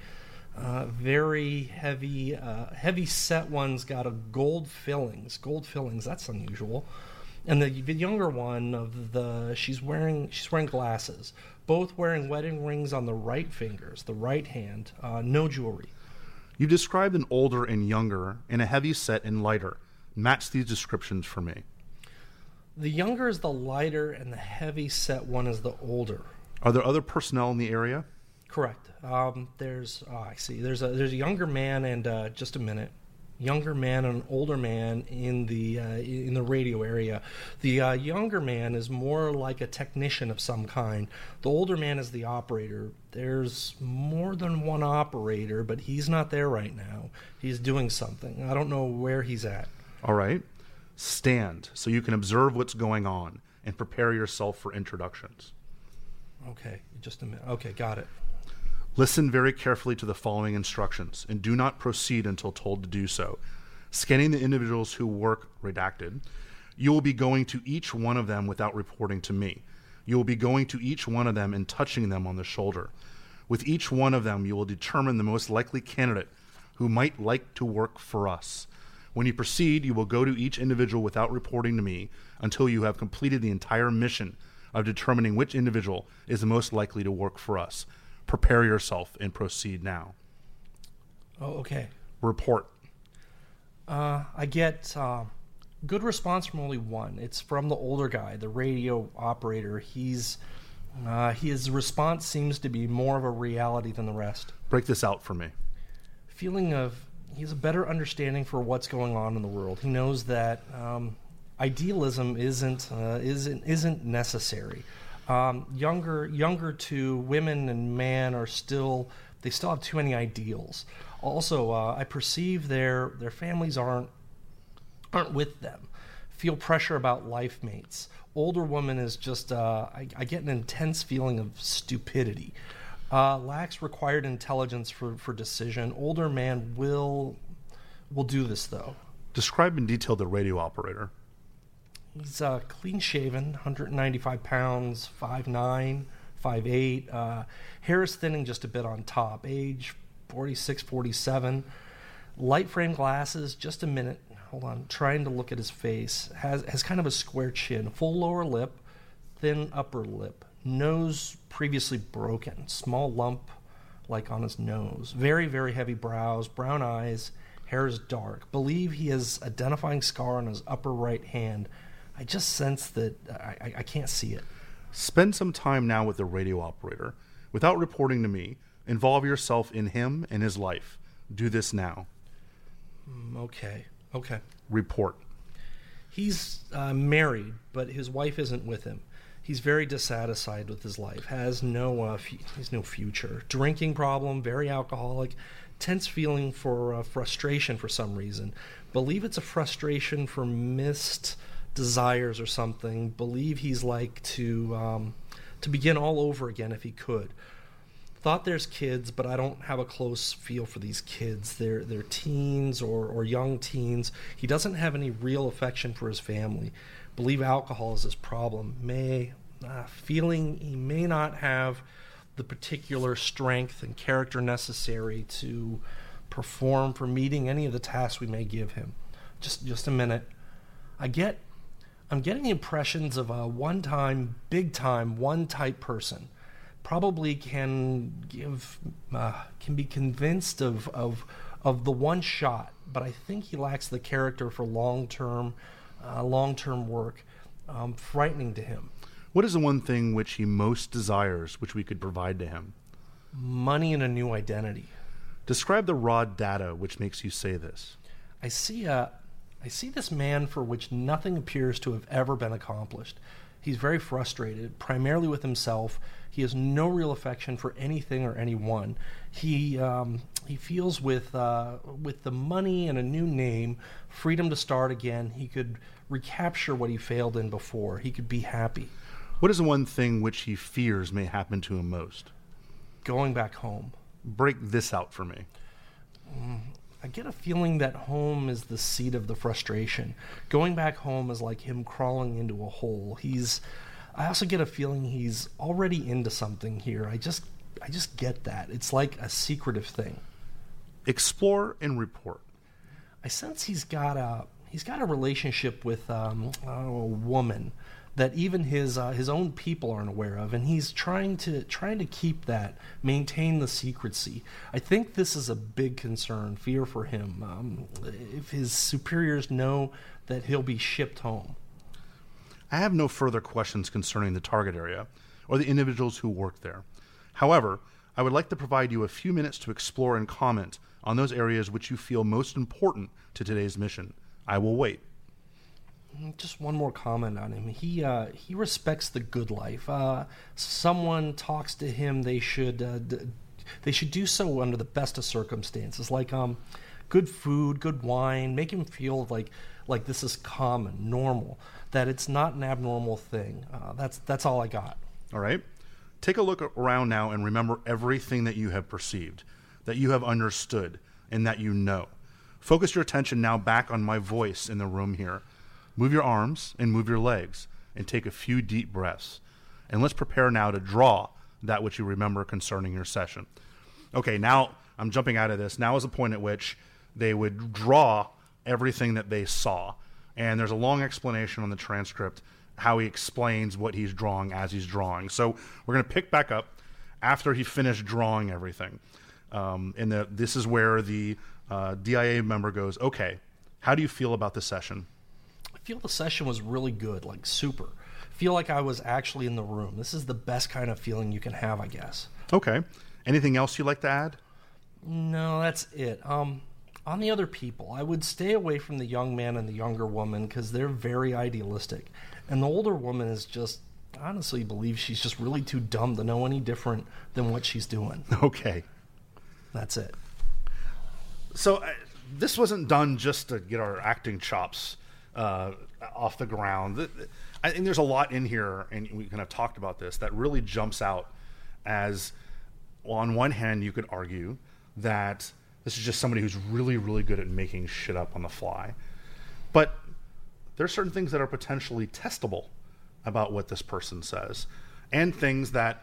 Very heavy. Heavy set one's got a gold fillings. Gold fillings, that's unusual. And the younger one she's wearing glasses. Both wearing wedding rings on the right fingers, the right hand. No jewelry. You've described an older and younger, and a heavy set and lighter. Match these descriptions for me. The younger is the lighter, and the heavy set one is the older. Are there other personnel in the area? Correct. There's a younger man and just a minute. Younger man and an older man in the radio area. The younger man is more like a technician of some kind. The older man is the operator. There's more than one operator, but he's not there right now. He's doing something. I don't know where he's at. All right. Stand so you can observe what's going on and prepare yourself for introductions. Okay, just a minute. Okay, got it. Listen very carefully to the following instructions and do not proceed until told to do so. Scanning the individuals who work redacted, you will be going to each one of them without reporting to me. You will be going to each one of them and touching them on the shoulder. With each one of them, you will determine the most likely candidate who might like to work for us. When you proceed, you will go to each individual without reporting to me until you have completed the entire mission of determining which individual is the most likely to work for us. Prepare yourself and proceed now. Oh, okay. Report. I get good response from only one. It's from the older guy, the radio operator. His response seems to be more of a reality than the rest. Break this out for me. Feeling of he has a better understanding for what's going on in the world. He knows that idealism isn't necessary. Younger two women and man are still have too many ideals. Also, I perceive their families aren't with them. Feel pressure about life mates. Older woman is just I get an intense feeling of stupidity. Lacks required intelligence for decision. Older man will do this though. Describe in detail the radio operator. He's clean-shaven, 195 pounds, 5'9", 5'8". Hair is thinning just a bit on top. Age, 46, 47. Light frame glasses, just a minute. Hold on, trying to look at his face. Has kind of a square chin. Full lower lip, thin upper lip. Nose previously broken. Small lump like on his nose. Very, very heavy brows, brown eyes. Hair is dark. Believe he has identifying scar on his upper right hand. I just sense that I can't see it. Spend some time now with the radio operator. Without reporting to me, involve yourself in him and his life. Do this now. Okay. Report. He's married, but his wife isn't with him. He's very dissatisfied with his life. Has no future. Drinking problem. Very alcoholic. Tense feeling for frustration for some reason. Believe it's a frustration for missed desires or something. Believe he's like to begin all over again if he could. Thought there's kids, but I don't have a close feel for these kids. They're teens or young teens. He doesn't have any real affection for his family. Believe alcohol is his problem. Feeling he may not have the particular strength and character necessary to perform for meeting any of the tasks we may give him. Just a minute. I'm getting the impressions of a one-time, big-time, one-type person. Probably can be convinced of the one shot, but I think he lacks the character for long-term work. Frightening to him. What is the one thing which he most desires, which we could provide to him? Money and a new identity. Describe the raw data which makes you say this. I see this man for which nothing appears to have ever been accomplished. He's very frustrated, primarily with himself. He has no real affection for anything or anyone. He feels with the money and a new name, freedom to start again, he could recapture what he failed in before. He could be happy. What is the one thing which he fears may happen to him most? going back home. Break this out for me. I get a feeling that home is the seat of the frustration. Going back home is like him crawling into a hole. I also get a feeling he's already into something here. I just get that. It's like a secretive thing. Explore and report. I sense he's got a relationship with a woman that even his own people aren't aware of, and he's trying to keep that, maintain the secrecy. I think this is a big concern, fear for him. If his superiors know that he'll be shipped home. I have no further questions concerning the target area or the individuals who work there. However, I would like to provide you a few minutes to explore and comment on those areas which you feel most important to today's mission. I will wait. Just one more comment on him. He respects the good life. Someone talks to him, they should do so under the best of circumstances, like good food, good wine. Make him feel like this is common, normal, that it's not an abnormal thing. That's all I got. All right. Take a look around now and remember everything that you have perceived, that you have understood, and that you know. Focus your attention now back on my voice in the room here. Move your arms and move your legs and take a few deep breaths. And let's prepare now to draw that which you remember concerning your session. Okay, now I'm jumping out of this. Now is the point at which they would draw everything that they saw. And there's a long explanation on the transcript how he explains what he's drawing as he's drawing. So we're going to pick back up after he finished drawing everything. This is where the DIA member goes, okay, how do you feel about the session? I feel the session was really good, like super. I feel like I was actually in the room. This is the best kind of feeling you can have, I guess. Okay. Anything else you'd like to add? No, that's it. On the other people, I would stay away from the young man and the younger woman because they're very idealistic. And the older woman is just, honestly, believes she's just really too dumb to know any different than what she's doing. Okay. That's it. So this wasn't done just to get our acting chops off the ground. I think there's a lot in here, and we kind of talked about this, that really jumps out as, well, on one hand, you could argue that this is just somebody who's really, really good at making shit up on the fly. But there are certain things that are potentially testable about what this person says, and things that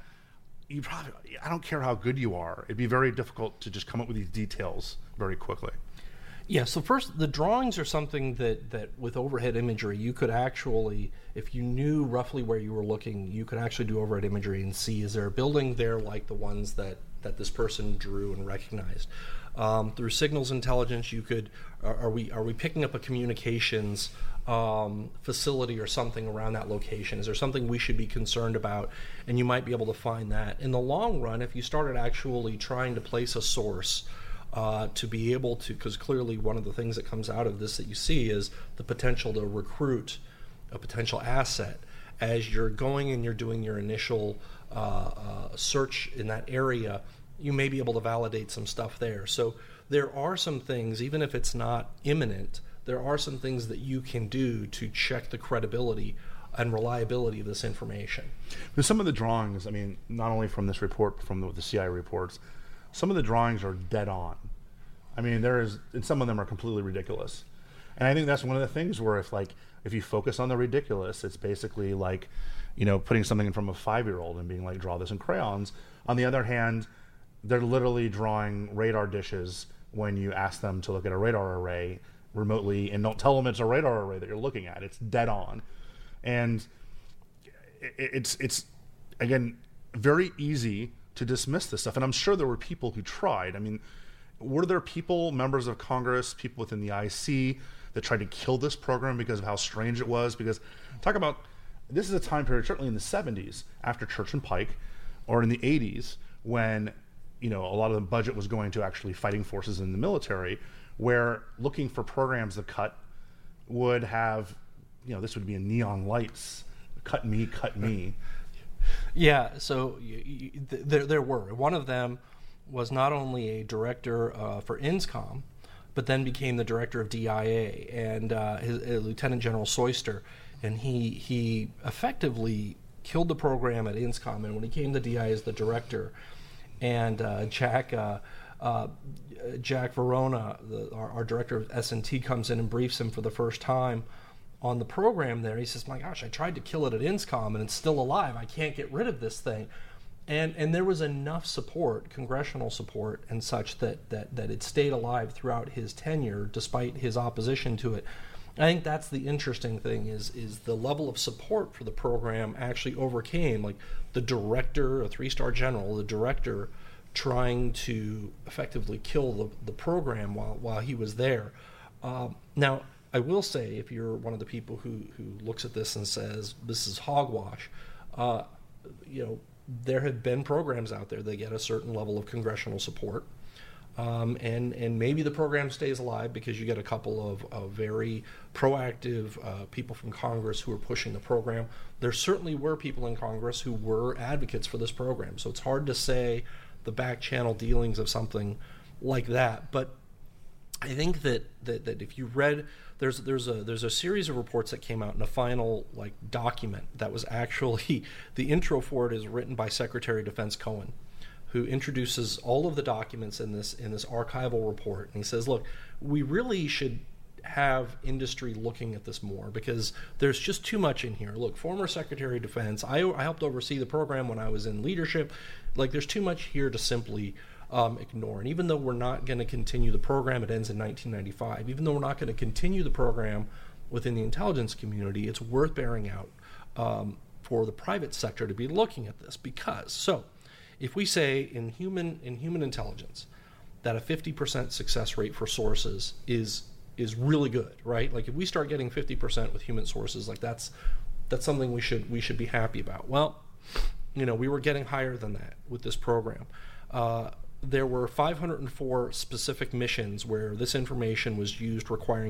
I don't care how good you are, it'd be very difficult to just come up with these details very quickly. Yeah, so first, the drawings are something that with overhead imagery, you could actually, if you knew roughly where you were looking, you could actually do overhead imagery and see, is there a building there like the ones that this person drew and recognized? Through signals intelligence, you could, are we picking up a communications facility or something around that location? Is there something we should be concerned about? And you might be able to find that. In the long run, if you started actually trying to place a source, to be able to, because clearly one of the things that comes out of this that you see is the potential to recruit a potential asset as you're going and you're doing your initial search in that area. You may be able to validate some stuff there. So there are some things, even if it's not imminent, there are some things that you can do to check the credibility and reliability of this information. There's some of the drawings, I mean, not only from this report, from the CIA reports, some of the drawings are dead on. I mean, and some of them are completely ridiculous. And I think that's one of the things where if you focus on the ridiculous, it's basically like, putting something in front of a 5-year-old and being like, draw this in crayons. On the other hand, they're literally drawing radar dishes when you ask them to look at a radar array remotely and don't tell them it's a radar array that you're looking at. It's dead on. And it's again, very easy to dismiss this stuff. And I'm sure there were people who tried. I mean, were there people, members of Congress, people within the IC that tried to kill this program because of how strange it was? Because talk about, this is a time period, certainly in the 70s, after Church and Pike, or in the 80s, when a lot of the budget was going to actually fighting forces in the military, where looking for programs to cut would have, this would be in neon lights, cut me. Yeah, so there were. One of them was not only a director for INSCOM, but then became the director of DIA, and Lieutenant General Soyster, and he effectively killed the program at INSCOM, and when he came to DIA as the director, and Jack Verona, our director of S&T, comes in and briefs him for the first time on the program there. He says, my gosh, I tried to kill it at INSCOM and it's still alive. I can't get rid of this thing. And there was enough support, congressional support and such, that it stayed alive throughout his tenure despite his opposition to it. I think that's the interesting thing is the level of support for the program actually overcame, like the director, a 3-star general, the director trying to effectively kill the program while he was there. Now, I will say, if you're one of the people who looks at this and says this is hogwash, there have been programs out there that get a certain level of congressional support. And maybe the program stays alive because you get a couple of very proactive people from Congress who are pushing the program. There certainly were people in Congress who were advocates for this program, so it's hard to say the back channel dealings of something like that. But I think that if you read, there's a series of reports that came out in a final document that was actually, the intro for it is written by Secretary of Defense Cohen, who introduces all of the documents in this archival report. And he says, look, we really should have industry looking at this more because there's just too much in here. Look, former Secretary of Defense, I helped oversee the program when I was in leadership. There's too much here to simply ignore. And even though we're not going to continue the program, it ends in 1995, even though we're not going to continue the program within the intelligence community, it's worth bearing out for the private sector to be looking at this. Because, so, if we say in human intelligence that a 50% success rate for sources is really good, right? If we start getting 50% with human sources, that's something we should be happy about. Well, we were getting higher than that with this program. There were 504 specific missions where this information was used, requiring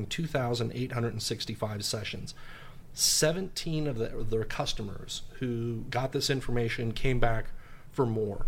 2,865 sessions. 17 of their customers who got this information came back for more.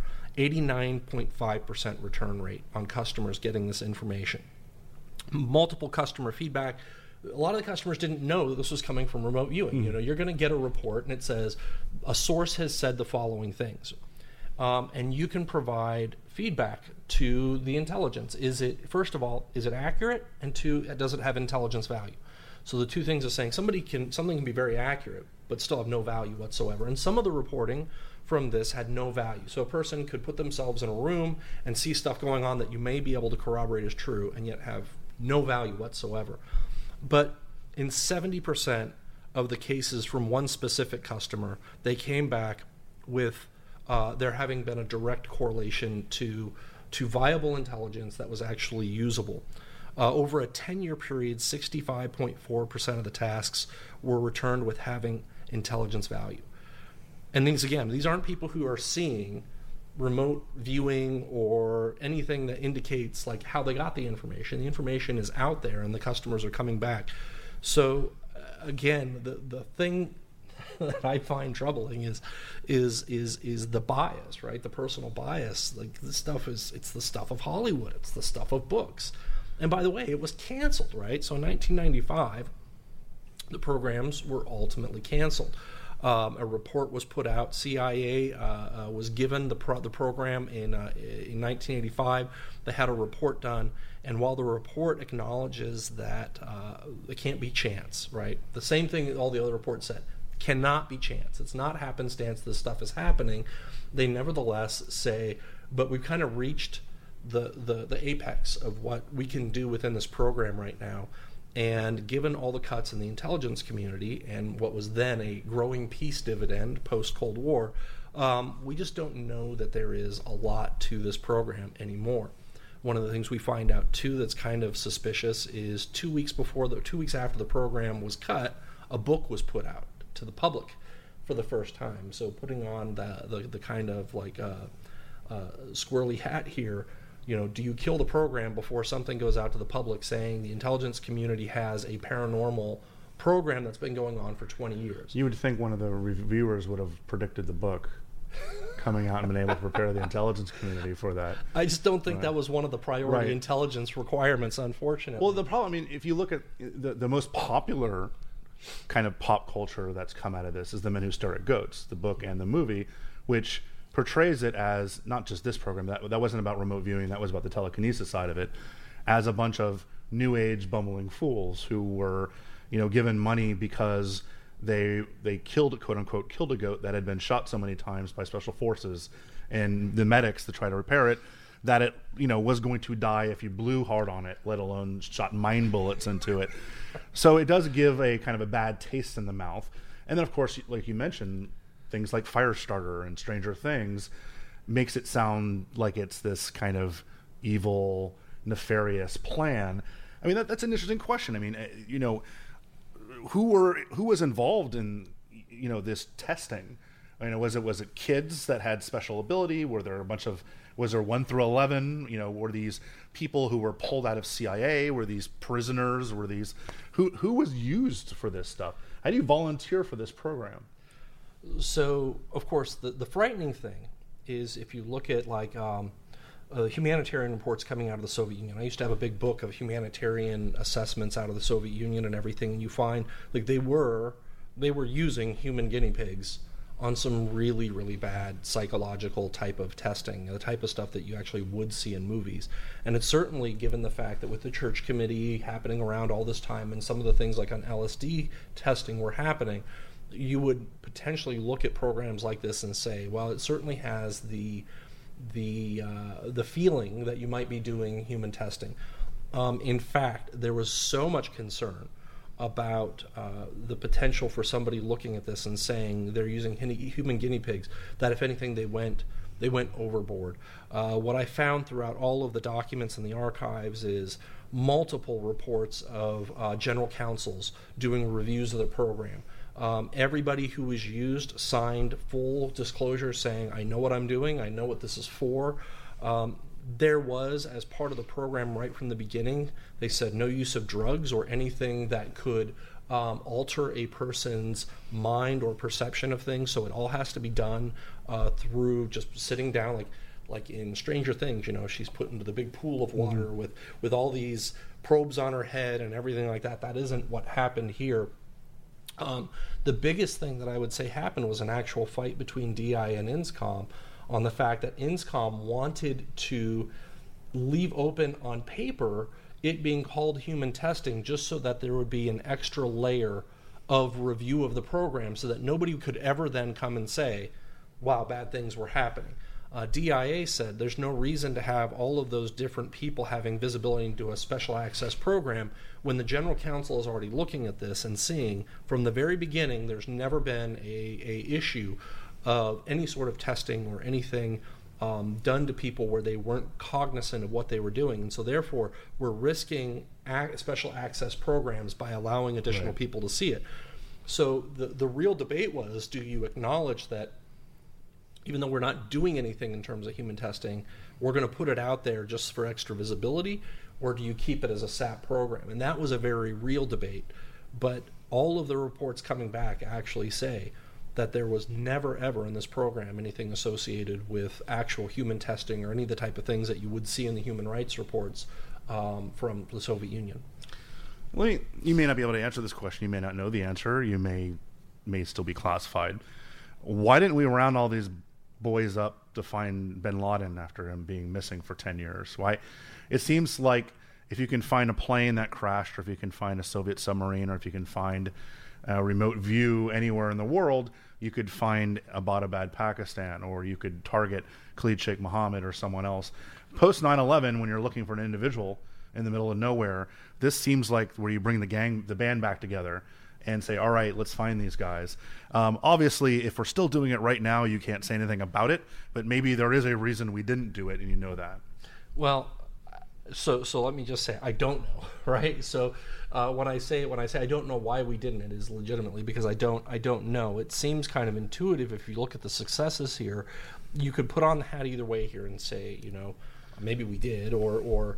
89.5% return rate on customers getting this information. Multiple customer feedback. A lot of the customers didn't know that this was coming from remote viewing. You're going to get a report and it says a source has said the following things. And you can provide feedback to the intelligence. First of all, is it accurate? And two, does it have intelligence value? So the two things are saying something can be very accurate but still have no value whatsoever. And some of the reporting from this had no value. So a person could put themselves in a room and see stuff going on that you may be able to corroborate as true and yet have no value whatsoever. But in 70% of the cases from one specific customer, they came back with there having been a direct correlation to viable intelligence that was actually usable. Over a 10-year period, 65.4% of the tasks were returned with having intelligence value. And these aren't people who are seeing remote viewing or anything that indicates how they got the information. The information is out there and the customers are coming back. So again, the thing that I find troubling is the bias, right? The personal bias. It's the stuff of Hollywood. It's the stuff of books. And by the way, it was canceled, right? So in 1995, the programs were ultimately canceled. A report was put out. CIA was given the program in 1985. They had a report done, and while the report acknowledges that it can't be chance, right? The same thing that all the other reports said, cannot be chance. It's not happenstance. This stuff is happening. They nevertheless say, but we've kind of reached the apex of what we can do within this program right now. And given all the cuts in the intelligence community and what was then a growing peace dividend post-Cold War, we just don't know that there is a lot to this program anymore. One of the things we find out, too, that's kind of suspicious is 2 weeks after the program was cut, a book was put out to the public for the first time. So putting on the kind of squirrely hat here, do you kill the program before something goes out to the public saying the intelligence community has a paranormal program that's been going on for 20 years? You would think one of the reviewers would have predicted the book coming out and been able to prepare the intelligence community for that. I just don't think that was one of the priority intelligence requirements, unfortunately. Well, the problem, if you look at the most popular kind of pop culture that's come out of this is The Men Who Stare at Goats, the book and the movie, which portrays it as not just this program, that wasn't about remote viewing, that was about the telekinesis side of it, as a bunch of new age bumbling fools who were, given money because they killed, quote unquote, killed a goat that had been shot so many times by special forces and the medics to try to repair it, that it, was going to die if you blew hard on it, let alone shot mine bullets into it. So it does give a kind of a bad taste in the mouth. And then, of course, like you mentioned, things like Firestarter and Stranger Things makes it sound like it's this kind of evil, nefarious plan. I mean, that's an interesting question. I mean, who was involved in, this testing? I mean, was it kids that had special ability? Was there 1 through 11? Were these people who were pulled out of CIA? Were these prisoners? Who was used for this stuff? How do you volunteer for this program? So, of course, the frightening thing is if you look at humanitarian reports coming out of the Soviet Union. I used to have a big book of humanitarian assessments out of the Soviet Union and everything, and you find like they were using human guinea pigs on some really, really bad psychological type of testing, the type of stuff that you actually would see in movies. And it's certainly, given the fact that with the Church Committee happening around all this time and some of the things like on LSD testing were happening, you would potentially look at programs like this and say, well, it certainly has the feeling that you might be doing human testing. In fact, there was so much concern about the potential for somebody looking at this and saying they're using human guinea pigs, that if anything they went overboard. What I found throughout all of the documents in the archives is multiple reports of general counsels doing reviews of the program. Everybody who was used signed full disclosure saying, I know what I'm doing, I know what this is for. There was, as part of the program right from the beginning, they said no use of drugs or anything that could alter a person's mind or perception of things. So it all has to be done through just sitting down, like in Stranger Things, she's put into the big pool of water with all these probes on her head and everything like that. That isn't what happened here. The biggest thing that I would say happened was an actual fight between DI and INSCOM on the fact that INSCOM wanted to leave open on paper it being called human testing just so that there would be an extra layer of review of the program so that nobody could ever then come and say, wow, bad things were happening. DIA said there's no reason to have all of those different people having visibility into a special access program when the general counsel is already looking at this and seeing from the very beginning there's never been a issue of any sort of testing or anything done to people where they weren't cognizant of what they were doing. And so therefore we're risking special access programs by allowing additional people to see it. So the real debate was, do you acknowledge that even though we're not doing anything in terms of human testing, we're going to put it out there just for extra visibility, or do you keep it as a SAP program? And that was a very real debate. But all of the reports coming back actually say that there was never, ever in this program anything associated with actual human testing or any of the type of things that you would see in the human rights reports from the Soviet Union. Well, you may not be able to answer this question. You may not know the answer. You may still be classified. Why didn't we round all these boys up to find bin Laden after him being missing for 10 years? Why? It seems like if you can find a plane that crashed, or if you can find a Soviet submarine, or if you can find a remote view anywhere in the world, you could find Abbottabad, Pakistan, or you could target Khalid Sheikh Mohammed or someone else. Post 9/11, when you're looking for an individual in the middle of nowhere, this seems like where you bring the band back together and say, all right, let's find these guys. Obviously, if we're still doing it right now, you can't say anything about it, but maybe there is a reason we didn't do it, and you know that. Well, so let me just say, I don't know, right? So when I say I don't know why we didn't, it is legitimately because I don't know. It seems kind of intuitive if you look at the successes here. You could put on the hat either way here and say, maybe we did, or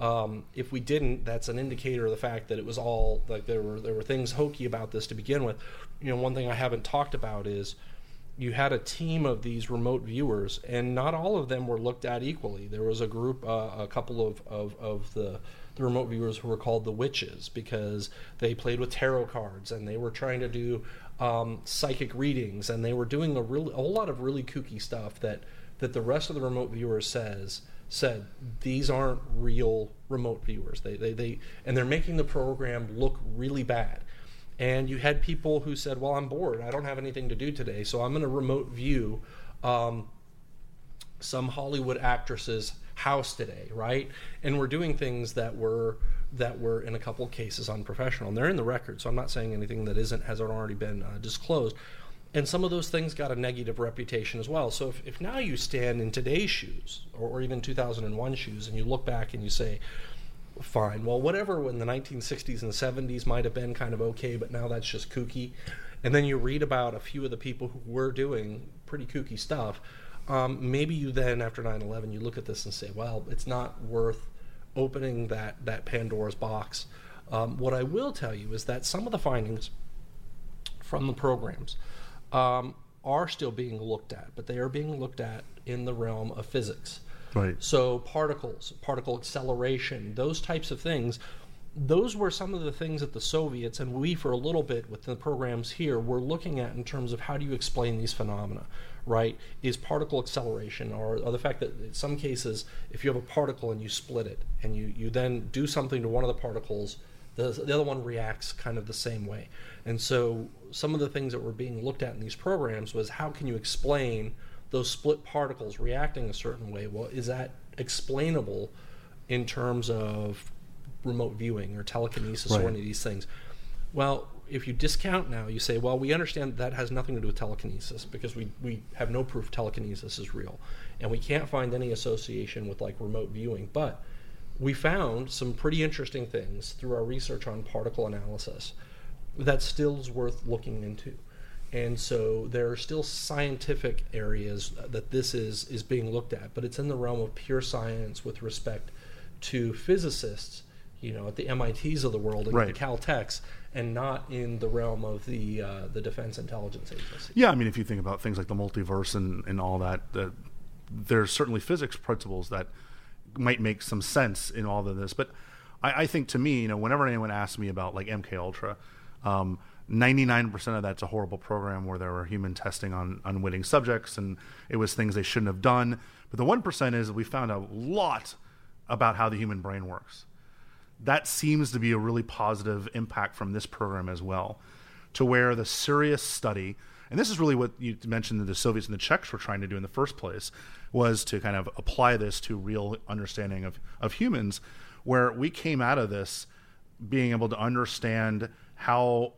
if we didn't, that's an indicator of the fact that it was all like there were things hokey about this to begin with. One thing I haven't talked about is you had a team of these remote viewers, and not all of them were looked at equally. There was a group, a couple of the remote viewers who were called the witches, because they played with tarot cards and they were trying to do psychic readings, and they were doing a whole lot of really kooky stuff that the rest of the remote viewers said these aren't real remote viewers. And they're making the program look really bad. And you had people who said, well, I'm bored, I don't have anything to do today, so I'm going to remote view some Hollywood actress's house today, right? And we're doing things that were in a couple of cases unprofessional, and they're in the record, so I'm not saying anything that hasn't already been disclosed. And some of those things got a negative reputation as well. So if now you stand in today's shoes, or even 2001 shoes, and you look back and you say, fine, well, whatever in the 1960s and 70s might have been kind of okay, but now that's just kooky. And then you read about a few of the people who were doing pretty kooky stuff. Maybe you then, after 9/11, you look at this and say, well, it's not worth opening that Pandora's box. What I will tell you is that some of the findings from the programs are still being looked at, but they are being looked at in the realm of physics. Right. So particles, particle acceleration, those types of things, those were some of the things that the Soviets, and we for a little bit with the programs here, were looking at in terms of how do you explain these phenomena, right? Is particle acceleration, or the fact that in some cases, if you have a particle and you split it, and you then do something to one of the particles, the other one reacts kind of the same way. And so some of the things that were being looked at in these programs was, how can you explain those split particles reacting a certain way? Well, is that explainable in terms of remote viewing or telekinesis, right, or any of these things? Well, if you discount now, you say, well, we understand that has nothing to do with telekinesis, because we have no proof telekinesis is real, and we can't find any association with like remote viewing. But we found some pretty interesting things through our research on particle analysis that still is worth looking into. And so there are still scientific areas that this is being looked at, but it's in the realm of pure science with respect to physicists, at the MITs of the world and right, the Caltechs, and not in the realm of the Defense Intelligence Agency. Yeah, I mean, if you think about things like the multiverse and all that, there's certainly physics principles that might make some sense in all of this. But I think, to me, whenever anyone asks me about like MK Ultra, 99% of that's a horrible program where there were human testing on unwitting subjects, and it was things they shouldn't have done. But the 1% is we found a lot about how the human brain works. That seems to be a really positive impact from this program as well, to where the serious study, and this is really what you mentioned that the Soviets and the Czechs were trying to do in the first place, was to kind of apply this to real understanding of humans, where we came out of this being able to understand how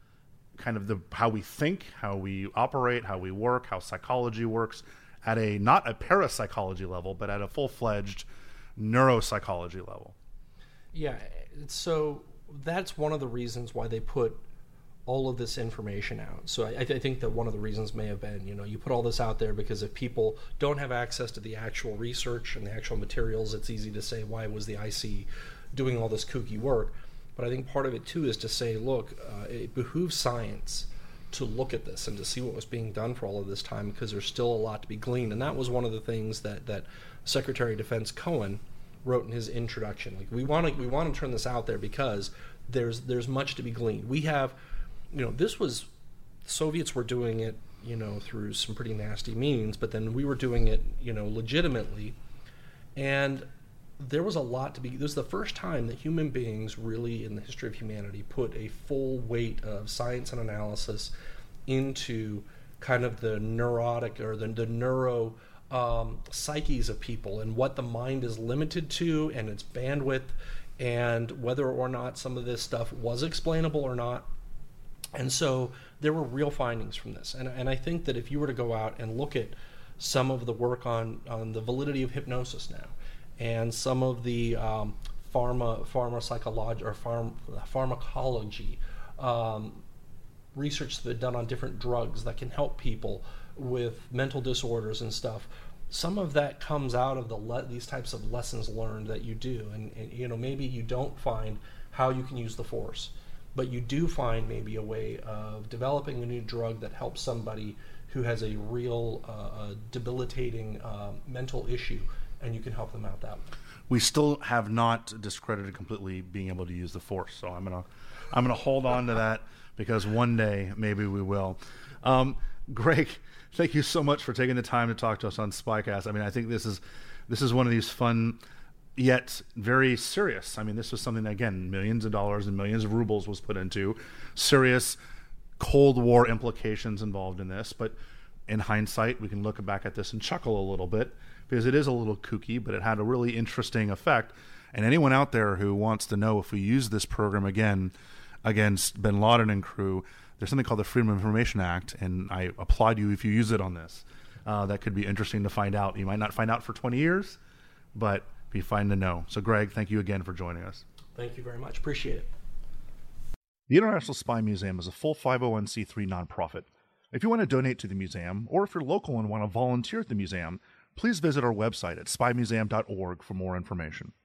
how we think, how we operate, how we work, how psychology works at not a parapsychology level, but at a full-fledged neuropsychology level. Yeah, so that's one of the reasons why they put all of this information out. So I think that one of the reasons may have been, you put all this out there because if people don't have access to the actual research and the actual materials, it's easy to say, why was the IC doing all this kooky work? But I think part of it, too, is to say, look, it behooves science to look at this and to see what was being done for all of this time, because there's still a lot to be gleaned. And that was one of the things that Secretary of Defense Cohen wrote in his introduction. Like, we want to turn this out there because there's much to be gleaned. We have, the Soviets were doing it, through some pretty nasty means, but then we were doing it, legitimately. And there was a lot to be. This was the first time that human beings really in the history of humanity put a full weight of science and analysis into kind of the neurotic or the neuro psyches of people, and what the mind is limited to and its bandwidth, and whether or not some of this stuff was explainable or not. And so there were real findings from this. And I think that if you were to go out and look at some of the work on the validity of hypnosis now, and some of the pharmacology research that's been done on different drugs that can help people with mental disorders and stuff, some of that comes out of these types of lessons learned that you do. And maybe you don't find how you can use the force, but you do find maybe a way of developing a new drug that helps somebody who has a real debilitating mental issue, and you can help them out that way. We still have not discredited completely being able to use the Force, so I'm gonna hold on to that, because one day maybe we will. Greg, thank you so much for taking the time to talk to us on Spycast. I mean, I think this is one of these fun yet very serious. I mean, this was something that, again, millions of dollars and millions of rubles was put into, serious Cold War implications involved in this. But in hindsight, we can look back at this and chuckle a little bit, because it is a little kooky, but it had a really interesting effect. And anyone out there who wants to know if we use this program again against bin Laden and crew, there's something called the Freedom of Information Act, and I applaud you if you use it on this. That could be interesting to find out. You might not find out for 20 years, but be fine to know. So, Greg, thank you again for joining us. Thank you very much. Appreciate it. The International Spy Museum is a full 501c3 nonprofit. If you want to donate to the museum, or if you're local and want to volunteer at the museum, please visit our website at spymuseum.org for more information.